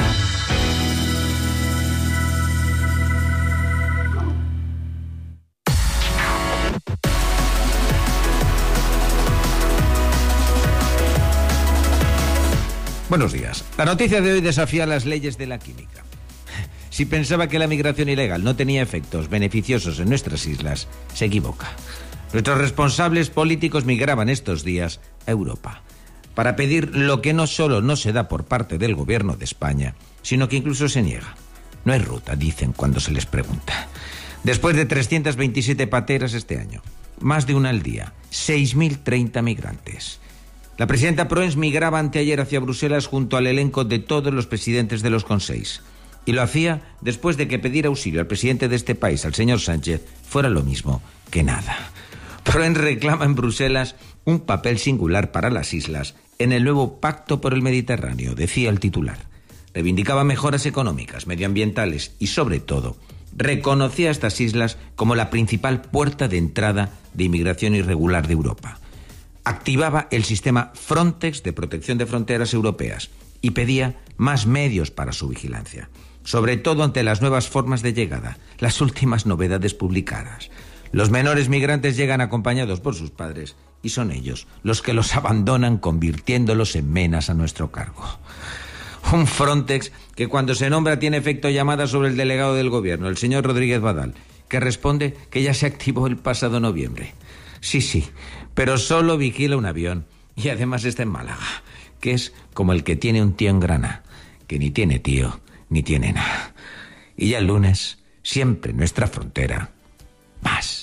Buenos días. La noticia de hoy desafía las leyes de la química. Si pensaba que la migración ilegal no tenía efectos beneficiosos en nuestras islas, se equivoca. Nuestros responsables políticos migraban estos días a Europa para pedir lo que no solo no se da por parte del gobierno de España, sino que incluso se niega. No hay ruta, dicen cuando se les pregunta. Después de 327 pateras este año, más de una al día, 6.030 migrantes. La presidenta Proens migraba anteayer hacia Bruselas junto al elenco de todos los presidentes de los consells. Y lo hacía después de que pedir auxilio al presidente de este país, al señor Sánchez, fuera lo mismo que nada. Proens reclama en Bruselas un papel singular para las islas en el nuevo Pacto por el Mediterráneo, decía el titular. Reivindicaba mejoras económicas, medioambientales y, sobre todo, reconocía a estas islas como la principal puerta de entrada de inmigración irregular de Europa. Activaba el sistema Frontex de protección de fronteras europeas y pedía más medios para su vigilancia, sobre todo ante las nuevas formas de llegada, las últimas novedades publicadas. Los menores migrantes llegan acompañados por sus padres y son ellos los que los abandonan convirtiéndolos en menas a nuestro cargo. Un Frontex que cuando se nombra tiene efecto llamada sobre el delegado del gobierno, el señor Rodríguez Badal, que responde que ya se activó el pasado noviembre. Sí, pero solo vigila un avión y además está en Málaga, que es como el que tiene un tío en Granada, que ni tiene tío ni tiene nada. Y ya el lunes, siempre en nuestra frontera, más.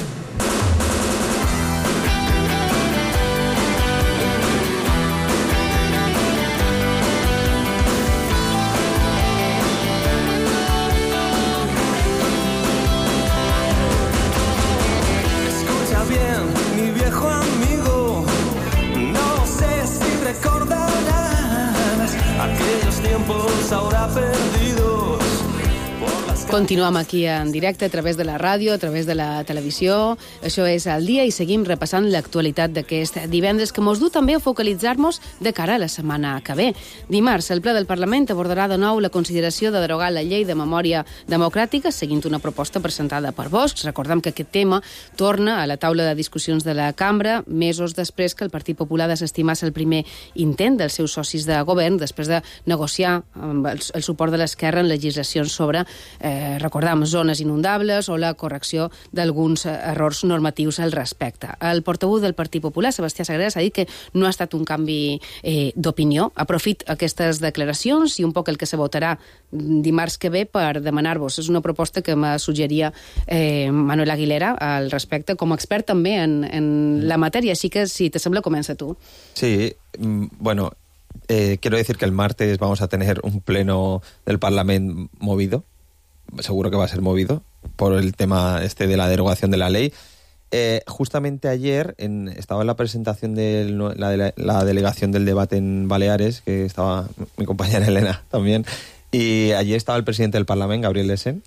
Continuem aquí en directe a través de la ràdio, a través de la televisió. Això és El Dia i seguim repassant l'actualitat d'aquest divendres que mos du també a focalitzar-nos de cara a la setmana que ve. Dimarts, el ple del Parlament abordarà de nou la consideració de derogar la llei de memòria democràtica seguint una proposta presentada per Vox. Recordem que aquest tema torna a la taula de discussions de la cambra mesos després que el Partit Popular desestimés el primer intent dels seus socis de govern després de negociar amb el suport de l'esquerra en legislacions sobre recordam, zones inundables o la correcció d'alguns errors normatius al respecte. El portaveu del Partit Popular, Sebastià Sagreras, ha dit que no ha estat un canvi d'opinió. Aprofit aquestes declaracions i un poc el que se votarà dimarts que ve per demanar-vos. És una proposta que me suggeria Manuel Aguilera al respecte, com a expert també en la matèria. Així que, si te sembla, comença tu. Sí, bueno, quiero decir que el martes vamos a tener un pleno del Parlamento movido. Seguro que va a ser movido por el tema de la derogación de la ley. Justamente ayer estaba en la presentación de la delegación del debate en Baleares, que estaba mi compañera Elena también, y allí estaba el presidente del Parlamento, Gabriel Lesen,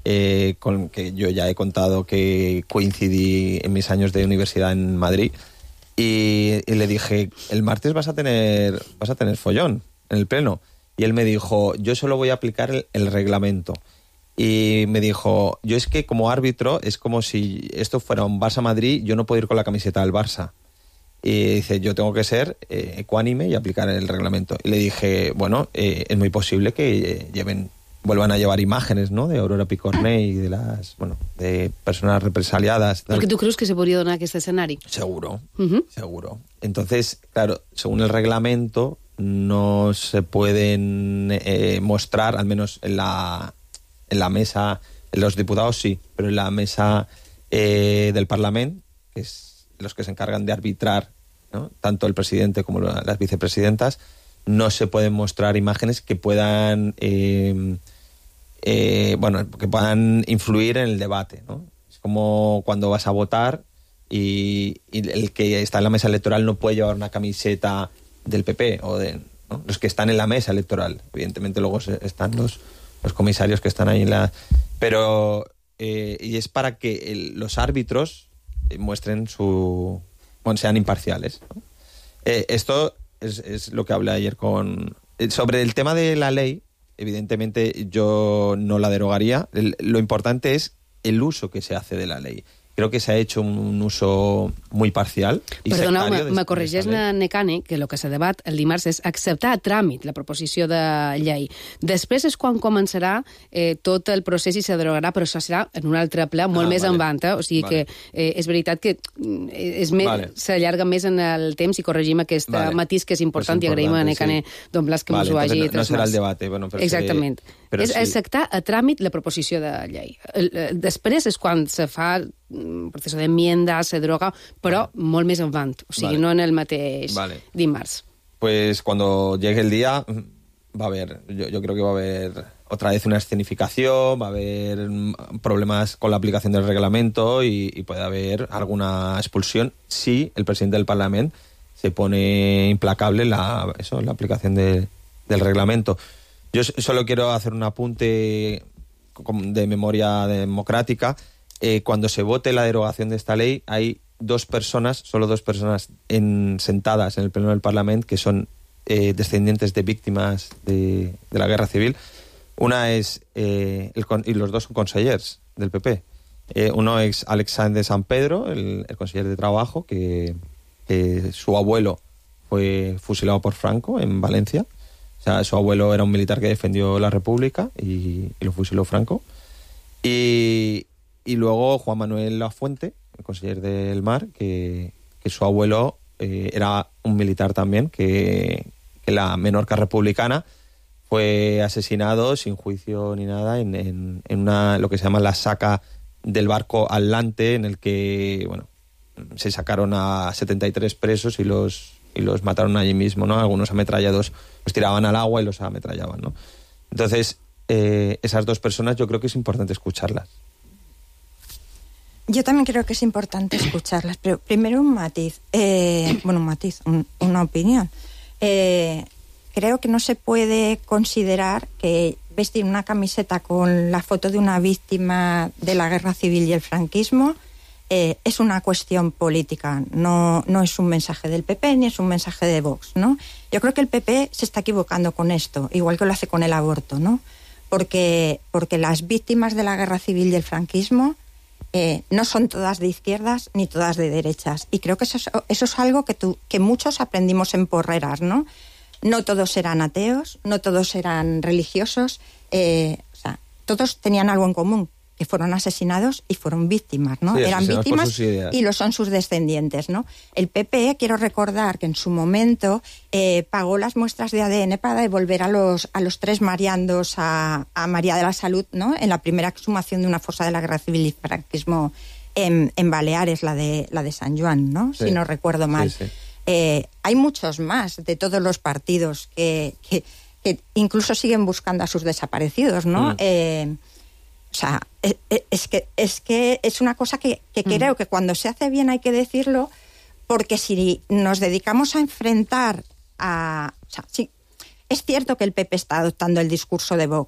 con que yo ya he contado que coincidí en mis años de universidad en Madrid, y le dije, el martes vas a tener follón en el pleno. Y él me dijo, yo solo voy a aplicar el reglamento. Y me dijo, yo es que como árbitro es como si esto fuera un Barça-Madrid, yo no puedo ir con la camiseta del Barça. Y dice, yo tengo que ser ecuánime y aplicar el reglamento. Y le dije, bueno, es muy posible que vuelvan a llevar imágenes, ¿no?, de Aurora Picornell y de personas represaliadas. Perquè tu creus que se podria donar aquest escenari? Seguro, seguro. Entonces, claro, según el reglamento, no se pueden mostrar, al menos en la mesa, los diputados sí, pero en la mesa del Parlamento, que es los que se encargan de arbitrar, ¿no?, tanto el presidente como las vicepresidentas, no se pueden mostrar imágenes que puedan que puedan influir en el debate, ¿no? Es como cuando vas a votar y el que está en la mesa electoral no puede llevar una camiseta del PP o ¿no?, los que están en la mesa electoral. Evidentemente luego están los comisarios que están ahí pero y es para que los árbitros muestren sean imparciales, ¿no? Esto es lo que hablé ayer sobre el tema de la ley. Evidentemente yo no la derogaría. Lo importante es el uso que se hace de la ley. Creo que se ha hecho un uso muy parcial i Perdoneu, sectario. me corregeix Necane que el que se debat el dimarts és acceptar a tràmit la proposició de llei. Després és quan començarà tot el procés i se derogarà, però això serà en un altre ple molt més endavant. O sigui que és veritat que s'allarga més en el temps i corregim aquest matís que és important i agraïm a Necane Don Blas que ens ho hagi transmès. No serà el debat. Exactament. És acceptar a tràmit la proposició de llei. Després és quan se fa proceso de enmienda, se droga, però molt més avant, o sigui, no en el mateix dimarts. Pues cuando llegue el día va a haber, yo creo que va a haber otra vez una escenificación, va a haber problemas con la aplicación del reglamento y puede haber alguna expulsión si el presidente del Parlamento se pone implacable en la aplicación del reglamento. Yo solo quiero hacer un apunte de memoria democrática. Cuando se vote la derogación de esta ley, hay solo dos personas sentadas en el Pleno del Parlamento que son descendientes de víctimas de la Guerra Civil. Una es, y los dos son consellers del PP. Uno es Alexandre de San Pedro, el conseller de Trabajo, que su abuelo fue fusilado por Franco en Valencia. O sea, su abuelo era un militar que defendió la República y lo fusiló Franco. Y luego Juan Manuel Lafuente, el conseller del Mar, que su abuelo era un militar también, que la Menorca republicana fue asesinado sin juicio ni nada en lo que se llama la saca del barco Atlante, en el que se sacaron a 73 presos y los mataron allí mismo, ¿no? Algunos ametrallados los tiraban al agua y los ametrallaban, ¿no? Entonces, esas dos personas yo creo que es importante escucharlas. Yo también creo que es importante escucharlas, pero primero un matiz, una opinión. Creo que no se puede considerar que vestir una camiseta con la foto de una víctima de la Guerra Civil y el franquismo es una cuestión política, no es un mensaje del PP ni es un mensaje de Vox, ¿no? Yo creo que el PP se está equivocando con esto, igual que lo hace con el aborto, ¿no? Porque las víctimas de la Guerra Civil y el franquismo no son todas de izquierdas ni todas de derechas. Y creo que eso es algo que muchos aprendimos en Porreras, ¿no? No todos eran ateos, no todos eran religiosos, todos tenían algo en común, que fueron asesinados y fueron víctimas, ¿no? Sí, eran víctimas y lo son sus descendientes, ¿no? El PP, quiero recordar que en su momento pagó las muestras de ADN para devolver a los tres mariandos a María de la Salud, ¿no? En la primera exhumación de una fosa de la Guerra Civil y franquismo en Baleares, la de San Juan, ¿no? Sí. Si no recuerdo mal. Sí. Hay muchos más de todos los partidos que incluso siguen buscando a sus desaparecidos, ¿no? O sea, es que es una cosa que creo que cuando se hace bien hay que decirlo, porque si nos dedicamos a enfrentar a... O sea, sí, es cierto que el PP está adoptando el discurso de Vox,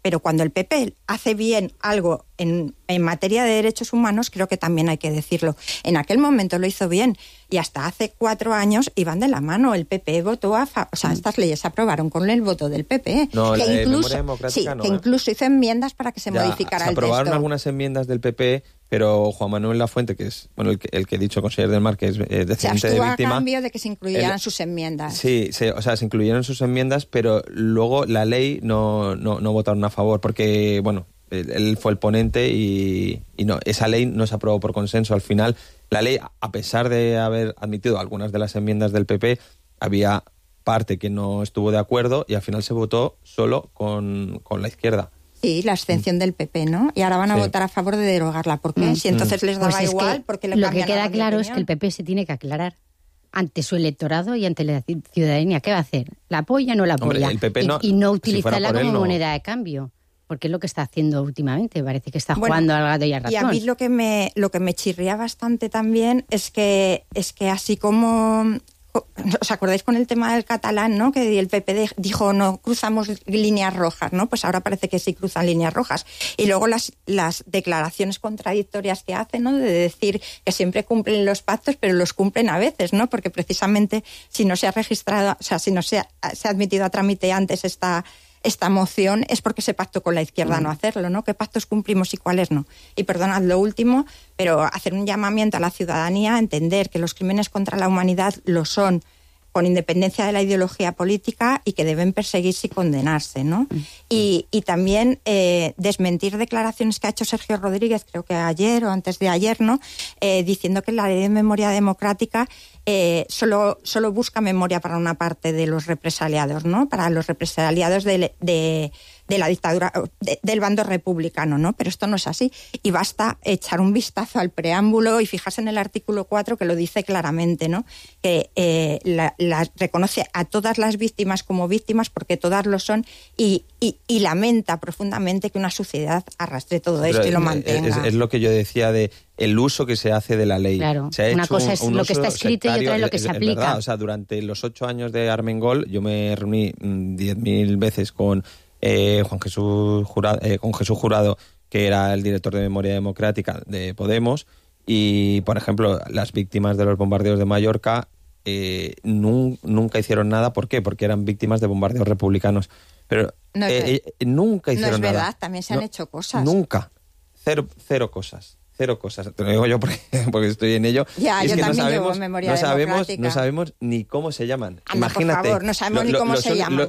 pero cuando el PP hace bien algo en materia de derechos humanos, creo que también hay que decirlo. En aquel momento lo hizo bien y hasta hace 4 años iban de la mano. El PP votó estas leyes se aprobaron con el voto del PP. No, que la de incluso, Memoria Democrática no. que incluso hizo enmiendas para que se modificara el texto. Se aprobaron algunas enmiendas del PP, pero Juan Manuel Lafuente, que es el que he dicho, conseller del Mar, que es descendiente de víctima... Se abstuvo a cambio de que se incluyeran sus enmiendas. Sí, se incluyeron sus enmiendas, pero luego la ley no votaron a favor, porque, bueno, él fue el ponente y no, esa ley no se aprobó por consenso. Al final, la ley, a pesar de haber admitido algunas de las enmiendas del PP, había parte que no estuvo de acuerdo y al final se votó solo con la izquierda. Sí, la abstención del PP, ¿no? Y ahora van a votar a favor de derogarla. ¿Por qué? Si entonces les daba igual, porque le lo cambian que queda la claro opinión. es que el PP se tiene que aclarar ante su electorado y ante la ciudadanía. ¿Qué va a hacer? ¿La apoya o no la apoya? Hombre, el PP y no si utilizarla fuera por como él, no. moneda de cambio. Porque es lo que está haciendo últimamente. Parece que está jugando al gato y al ratón. Y a mí lo que me chirría bastante también es que así como... ¿Os acordáis con el tema del catalán, no? Que el PP dijo no cruzamos líneas rojas, ¿no? Pues ahora parece que sí cruzan líneas rojas. Y luego las declaraciones contradictorias que hacen, ¿no? De decir que siempre cumplen los pactos, pero los cumplen a veces, ¿no? Porque precisamente si no se ha registrado, o sea, si no se ha admitido a trámite antes esta moción es porque se pactó con la izquierda no hacerlo, ¿no? ¿Qué pactos cumplimos y cuáles no? Y perdonad lo último, pero hacer un llamamiento a la ciudadanía a entender que los crímenes contra la humanidad lo son con independencia de la ideología política y que deben perseguirse y condenarse, ¿no? Y también desmentir declaraciones que ha hecho Sergio Rodríguez, creo que ayer o antes de ayer, ¿no? Diciendo que la ley de memoria democrática solo busca memoria para una parte de los represaliados, ¿no? Para los represaliados de la dictadura, del bando republicano, ¿no? Pero esto no es así. Y basta echar un vistazo al preámbulo y fijarse en el artículo 4 que lo dice claramente, ¿no? Que reconoce a todas las víctimas como víctimas porque todas lo son y lamenta profundamente que una sociedad arrastre todo esto y lo mantenga. Es lo que yo decía de el uso que se hace de la ley. Claro, se ha una hecho cosa es lo que está escrito y otra es lo que se aplica. Verdad, o sea, durante los 8 años de Armengol yo me reuní 10.000 veces con Jesús Jurado, que era el director de Memoria Democrática de Podemos, y, por ejemplo, las víctimas de los bombardeos de Mallorca nunca hicieron nada. ¿Por qué? Porque eran víctimas de bombardeos republicanos. Pero nunca hicieron nada. No es verdad, también se han hecho cosas. Nunca. Cero cosas. Te lo digo yo porque estoy en ello. Ya, yo también llevo memoria democrática. No sabemos ni cómo se llaman. Anda, imagínate. por favor, no sabemos ni cómo se llaman.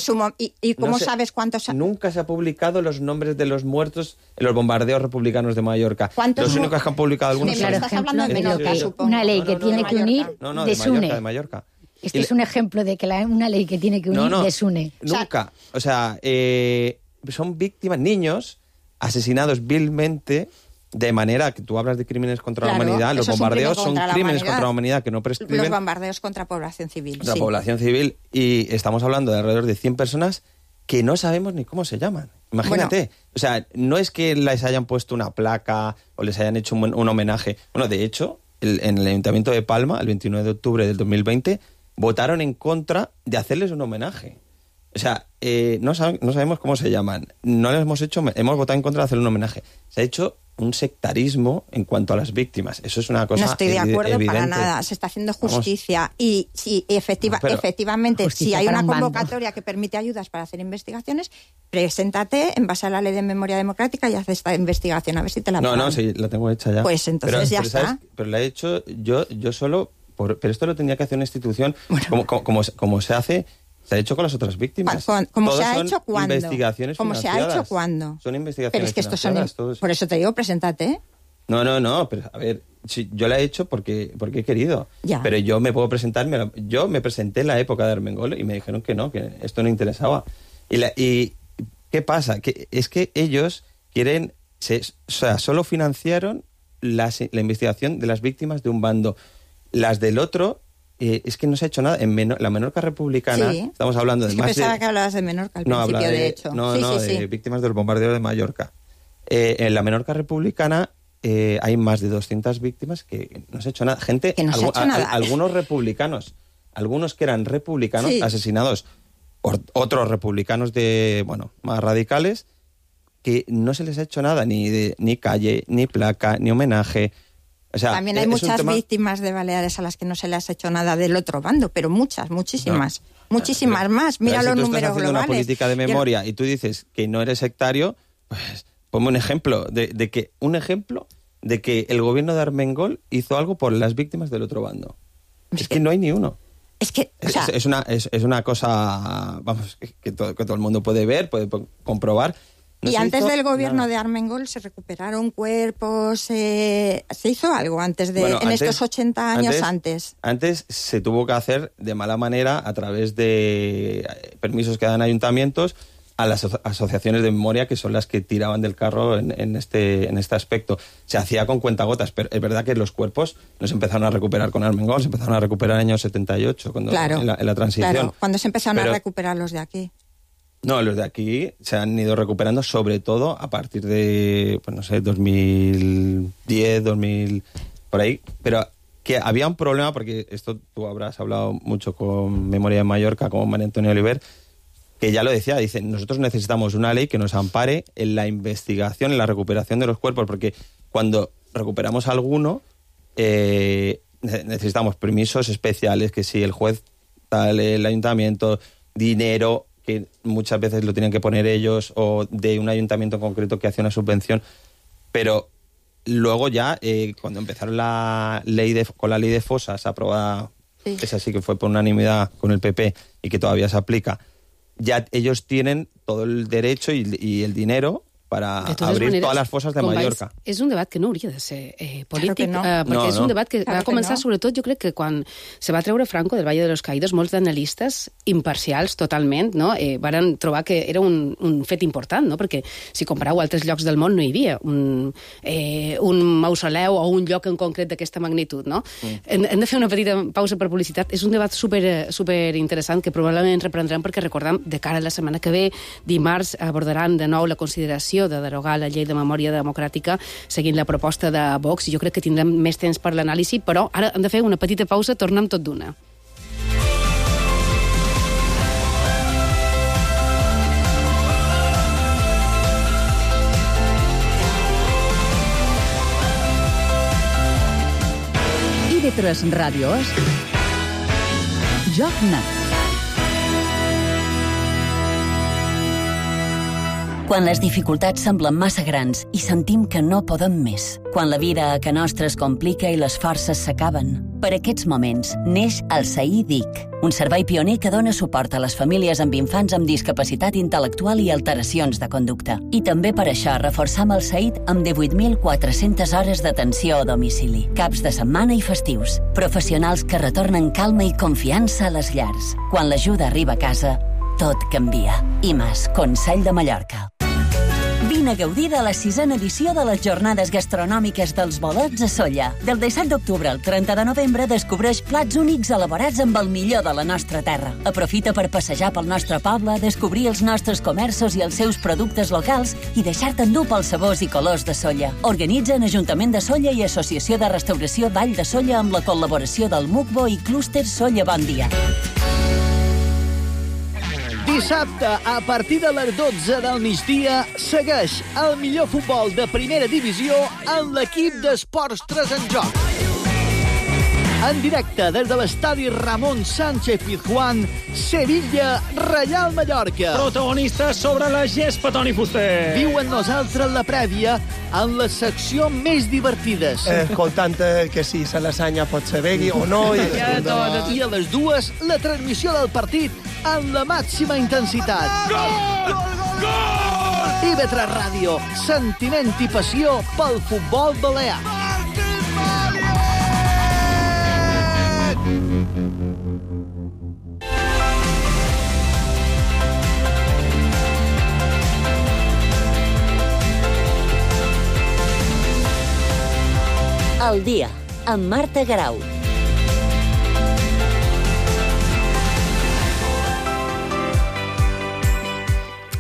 ¿Y cómo sabes cuántos? Nunca se ha publicado los nombres de los muertos en los bombardeos republicanos de Mallorca. Los únicos que han publicado algunos son... Estás hablando de Menorca, supongo. Una ley que tiene que unir, desune. De Mallorca. Este es un ejemplo de que una ley que tiene que unir, desune. Nunca. O sea, son víctimas, niños asesinados vilmente. De manera que tú hablas de crímenes contra la humanidad, los bombardeos son crímenes contra la humanidad que no prescriben. Los bombardeos contra población civil. La población civil, y estamos hablando de alrededor de 100 personas que no sabemos ni cómo se llaman. Imagínate. Bueno, o sea, no es que les hayan puesto una placa o les hayan hecho un homenaje. Bueno, de hecho, en el Ayuntamiento de Palma, el 29 de octubre del 2020, votaron en contra de hacerles un homenaje. O sea, no sabemos cómo se llaman. Hemos votado en contra de hacer un homenaje. Se ha hecho un sectarismo en cuanto a las víctimas. Eso es una cosa evidente. No estoy de acuerdo evidente. para nada. Se está haciendo justicia. Y sí, efectivamente, si hay una convocatoria que permite ayudas para hacer investigaciones, preséntate en base a la ley de memoria democrática y haz esta investigación. A ver si te la aprueban. No, sí, la tengo hecha ya. Pues entonces ya está. ¿sabes? Pero la he hecho yo solo... pero esto lo tenía que hacer una institución como se hace... Se ha hecho con las otras víctimas. ¿Cómo se ha hecho cuándo? Investigaciones ¿Cómo se ha hecho cuándo? Son investigaciones pero es que estos son... Por eso te digo, preséntate. No, pero a ver, yo la he hecho porque he querido. Ya. Pero yo me puedo presentar, yo me presenté en la época de Armengol y me dijeron que no, que esto no interesaba. Y ¿qué pasa? Que es que ellos quieren... solo financiaron la investigación de las víctimas de un bando. Las del otro... es que no se ha hecho nada. En la Menorca republicana, estamos hablando de más de... pensaba que hablabas de Menorca al principio, de hecho. De víctimas del bombardeo de Mallorca. En la Menorca republicana hay más de 200 víctimas que no se ha hecho nada. Gente, que no se ha hecho nada. Algunos republicanos, algunos que eran republicanos asesinados por otros republicanos más radicales, que no se les ha hecho nada, ni calle, ni placa, ni homenaje. O sea, también hay muchas víctimas de Baleares a las que no se les ha hecho nada del otro bando, pero muchísimas. Muchísimas más. Mira los números globales. Si tú estás haciendo una política de memoria y tú dices que no eres sectario, pues ponme un ejemplo de que el gobierno de Armengol hizo algo por las víctimas del otro bando. Es que no hay ni uno. Es que, o sea, es una cosa, vamos, que todo el mundo puede ver, puede comprobar. Y antes del gobierno de Armengol se recuperaron cuerpos, se hizo algo estos 80 años antes. Antes se tuvo que hacer de mala manera a través de permisos que dan ayuntamientos a las asociaciones de memoria, que son las que tiraban del carro en este aspecto. Se hacía con cuentagotas, pero es verdad que los cuerpos no se empezaron a recuperar con Armengol, se empezaron a recuperar en el año 78, en la transición. Claro, cuando se empezaron a recuperar los de aquí. No, los de aquí se han ido recuperando, sobre todo a partir de, 2010, 2000, por ahí. Pero que había un problema, porque esto tú habrás hablado mucho con Memoria de Mallorca, con María Antonia Oliver, que ya lo decía, dice, nosotros necesitamos una ley que nos ampare en la investigación, en la recuperación de los cuerpos, porque cuando recuperamos alguno, necesitamos permisos especiales, que si el juez tal, el ayuntamiento, dinero, que muchas veces lo tienen que poner ellos, o de un ayuntamiento en concreto que hace una subvención. Pero luego ya, cuando empezaron con la ley de fosas, aprobada, esa sí que fue por unanimidad con el PP y que todavía se aplica, ya ellos tienen todo el derecho y el dinero para abrir todas les fosses de Mallorca. És un debat que no hauria de ser polític, claro perquè és un debat que va començar, sobretot, jo crec que quan se va treure Franco del Valle de los Caídos, molts d'analistes imparcials totalment, no, varen trobar que era un fet important, no? Perquè si compareu altres llocs del món no hi havia un mausoleu o un lloc en concret d'aquesta magnitud, no? Hem de fer una petita pausa per publicitat. És un debat super interessant que probablement reprendrem, perquè recordem, de cara a la setmana que ve, dimarts abordaran de nou la consideració de derogar la llei de memòria democràtica seguint la proposta de Vox, i jo crec que tindrem més temps per l'anàlisi, però ara hem de fer una petita pausa, tornem tot d'una. IB3 Ràdios, Joc Net. Quan les dificultats semblen massa grans i sentim que no podem més. Quan la vida a ca nostra es complica i les forces s'acaben. Per aquests moments neix el SAI DIC, un servei pioner que dona suport a les famílies amb infants amb discapacitat intel·lectual i alteracions de conducta. I també per això reforçam el SAID amb 18.400 hores d'atenció a domicili, caps de setmana i festius. Professionals que retornen calma i confiança a les llars. Quan l'ajuda arriba a casa, tot canvia. IMAS, Consell de Mallorca. Vine a gaudir de la 6a edició de les Jornades Gastronòmiques dels Bolets a Sóller. Del 17 d'octubre al 30 de novembre descobreix plats únics elaborats amb el millor de la nostra terra. Aprofita per passejar pel nostre poble, descobrir els nostres comerços i els seus productes locals i deixar-te endur pels sabors i colors de Sóller. Organitzen Ajuntament de Sóller i Associació de Restauració Vall de Sóller amb la col·laboració del MUCBO i Clúster Sóller Bon Dia. Dissabte, a partir de les 12 del migdia, segueix el millor futbol de primera divisió en l'equip d'Esports 3 en Joc. En directe des de l'estadi Ramon Sánchez Pizjuán, Sevilla, Reial Mallorca. Protagonistes sobre la gespa, Toni Fuster. Viu amb nosaltres la prèvia en la secció més divertides. Escoltant que si se l'asanya pot ser begui o no. I a les 2, la transmissió del partit en la màxima intensitat. Gol! Gol! IB3 Ràdio, sentiment i passió pel futbol balear. El dia, amb Marta Garau.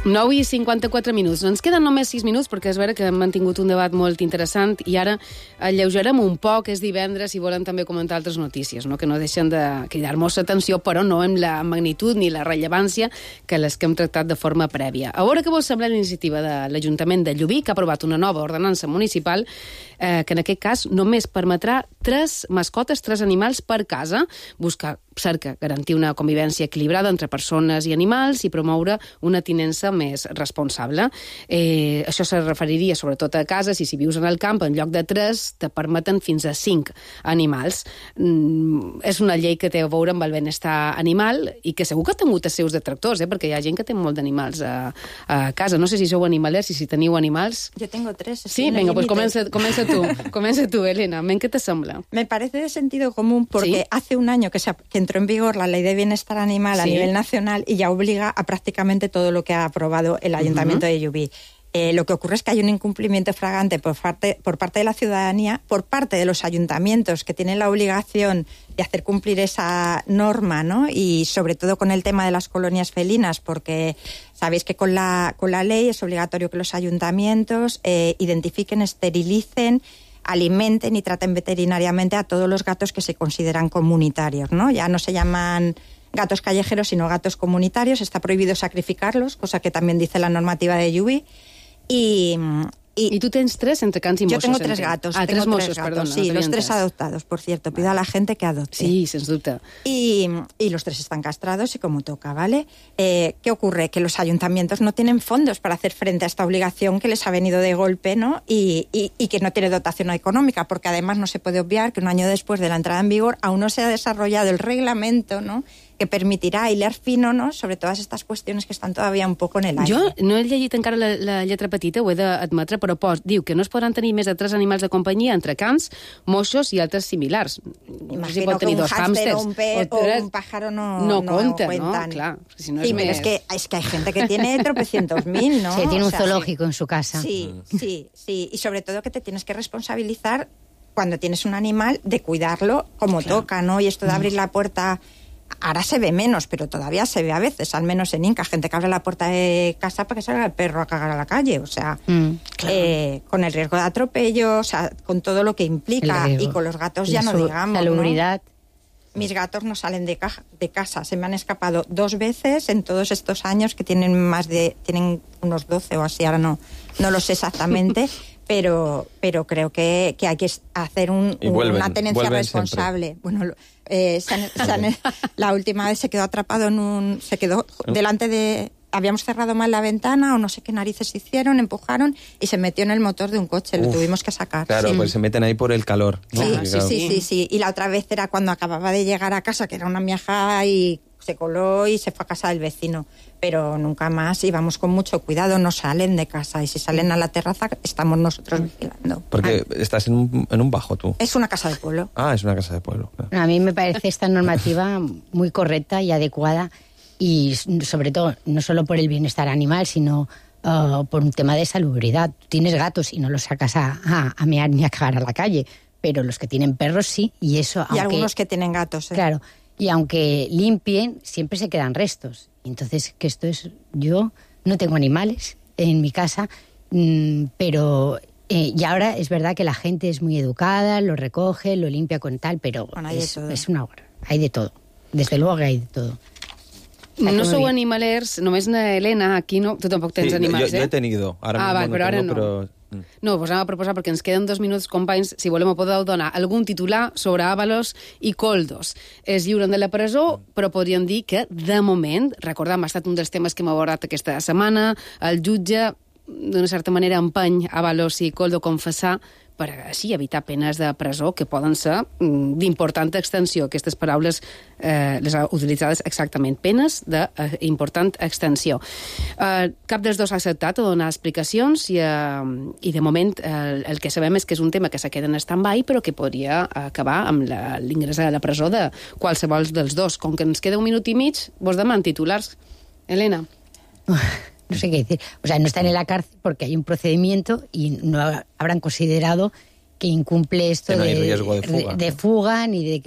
9 i 54 minuts. Ens queden només 6 minuts perquè és vera que hem mantingut un debat molt interessant i ara alleugerem un poc, és divendres i volem també comentar altres notícies, no? Que no deixen de cridar-nos atenció, però no amb la magnitud ni la rellevància que les que hem tractat de forma prèvia. A veure què vol semblar la iniciativa de l'Ajuntament de Llubí, que ha aprovat una nova ordenança municipal que en aquest cas només permetrà 3 mascotes, 3 animals per casa, cerca garantir una convivència equilibrada entre persones i animals i promoure una tinença més responsable. Això se referiria sobretot a cases i si vius en el camp, en lloc de 3, te permeten fins a 5 animals. És una llei que té a veure amb el benestar animal i que segur que ha tingut els seus detractors, perquè hi ha gent que té molt d'animals a casa. No sé si sou animalers i si teniu animals. Yo tengo 3. Sí, venga, pues comienza tú, Elena. ¿Qué te sembla? Me parece de sentido común porque ¿sí? Hace un año que entró en vigor la Ley de Bienestar Animal a nivel nacional y ya obliga a prácticamente todo lo que ha aprobado el Ayuntamiento de Llubí. Lo que ocurre es que hay un incumplimiento flagrante por parte de la ciudadanía, por parte de los ayuntamientos que tienen la obligación de hacer cumplir esa norma, ¿no? Y sobre todo con el tema de las colonias felinas, porque sabéis que con la ley es obligatorio que los ayuntamientos identifiquen, esterilicen, alimenten y traten veterinariamente a todos los gatos que se consideran comunitarios, ¿no? Ya no se llaman gatos callejeros, sino gatos comunitarios. Está prohibido sacrificarlos, cosa que también dice la normativa de Llubí. ¿Y tú tienes 3 entre cans y mosos? Yo tengo 3 gatos. Ah, 3 mosos, perdón. Sí, los 3 adoptados, por cierto. Pido a la gente que adopte. Sí, sin duda. Y los 3 están castrados y como toca, ¿vale? ¿Qué ocurre? Que los ayuntamientos no tienen fondos para hacer frente a esta obligación que les ha venido de golpe, ¿no? Y que no tiene dotación económica, porque además no se puede obviar que un año después de la entrada en vigor aún no se ha desarrollado el reglamento, ¿no?, que permetirà hilar fino, no?, sobre todas estas cuestiones que están todavía un poco en el aire. Jo no he llegit encara la lletra petita, ho he d'admetre, però diu que no es podran tenir més de 3 animals de companyia entre cans, moixos i altres similars. Imagino que un hámster o un pájaro no cuentan, ¿no? Claro, si no sí, pero es que hay gente que tiene tropecientos mil, ¿no? Sí, tiene un zoológico en su casa. Sí. Y sobre todo que te tienes que responsabilizar cuando tienes un animal de cuidarlo como toca, ¿no? Y esto de abrir la puerta... Ahora se ve menos, pero todavía se ve a veces, al menos en Inca, gente que abre la puerta de casa para que salga el perro a cagar a la calle, o sea, con el riesgo de atropello, o sea, con todo lo que implica, y con los gatos ya no digamos, salubridad. ¿no? Mis gatos no salen de casa, se me han escapado 2 veces en todos estos años, que tienen unos 12 o así, ahora no lo sé exactamente, pero creo que hay que hacer una tenencia responsable. Siempre. Bueno, la última vez se quedó atrapado delante de... Habíamos cerrado mal la ventana o no sé qué narices hicieron, empujaron y se metió en el motor de un coche. Lo tuvimos que sacar. Claro, pues se meten ahí por el calor, ¿no? Sí. Y la otra vez era cuando acababa de llegar a casa, que era una miaja, y se coló y se fue a casa del vecino. Pero nunca más, íbamos con mucho cuidado, no salen de casa. Y si salen a la terraza, estamos nosotros vigilando. Porque estás en un bajo, tú. Es una casa de pueblo. Ah, es una casa de pueblo. Claro. A mí me parece esta normativa muy correcta y adecuada. Y sobre todo, no solo por el bienestar animal, sino por un tema de salubridad. Tú tienes gatos y no los sacas a mear ni a cagar a la calle, pero los que tienen perros sí, y eso... Y algunos que tienen gatos, ¿eh? Claro, y aunque limpien, siempre se quedan restos. Entonces, que esto es... Yo no tengo animales en mi casa, pero... y ahora es verdad que la gente es muy educada, lo recoge, lo limpia con tal, pero bueno, es una hora. Hay de todo. Desde luego que hay de todo. No sou animalers, només na Helena, aquí no, tu tampoc tens animals, jo he tenido, ara però ara no. No, pues anem a proposar, perquè ens queden 2 minuts, companys, si volem podeu donar algun titular sobre Ábalos i Koldos. Es lliuren de la presó, però podríem dir que, de moment, recordem, ha estat un dels temes que hem abordat aquesta setmana, el jutge, d'una certa manera, empeny Ábalos i Koldo a confessar per així evitar penes de presó que poden ser d'important extensió. Aquestes paraules les ha utilitzades exactament. Penes d'important extensió. Cap dels dos ha acceptat a donar explicacions i de moment el que sabem és que és un tema que s'ha quedat en stand-by però que podria acabar amb l'ingrés a la presó de qualsevol dels dos. Com que ens queda 1 minut i mig, vos demanen titulars. Elena. No sé qué decir. O sea, no están en la cárcel porque hay un procedimiento y no habrán considerado que incumple esto que no hay riesgo de fuga ni de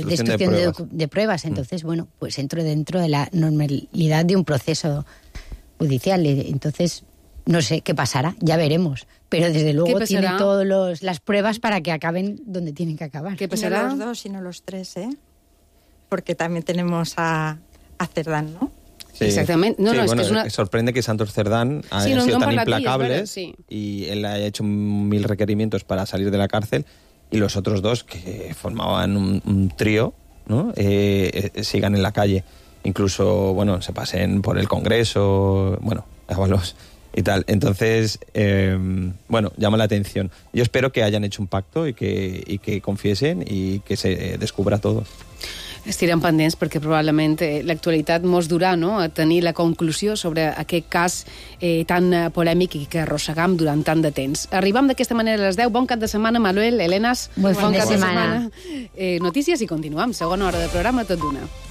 destrucción de pruebas. Entonces, bueno, pues entro dentro de la normalidad de un proceso judicial. Entonces, no sé qué pasará, ya veremos. Pero desde luego tiene todas las pruebas para que acaben donde tienen que acabar. ¿Qué pasará? No los dos, sino los tres, ¿eh? Porque también tenemos a Cerdán, ¿no? Sí. Exactamente. No, sí, no, bueno, es que es una... sorprende que Santos Cerdán haya sido tan implacables y él haya hecho 1000 requerimientos para salir de la cárcel y los otros dos, que formaban un trío, ¿no? Sigan en la calle. Incluso, bueno, se pasen por el Congreso, bueno, ábalos y tal. Entonces, bueno, llama la atención. Yo espero que hayan hecho un pacto y que confiesen y que se descubra todo. Estirem pendents perquè probablement l'actualitat mos durà, no?, a tenir la conclusió sobre aquest cas tan polèmic i que arrossegam durant tant de temps. Arribam d'aquesta manera a les 10. Bon cap de setmana, Manuel, Elenes. Bon cap de setmana. Notícies i continuam. Segona hora de programa, tot d'una.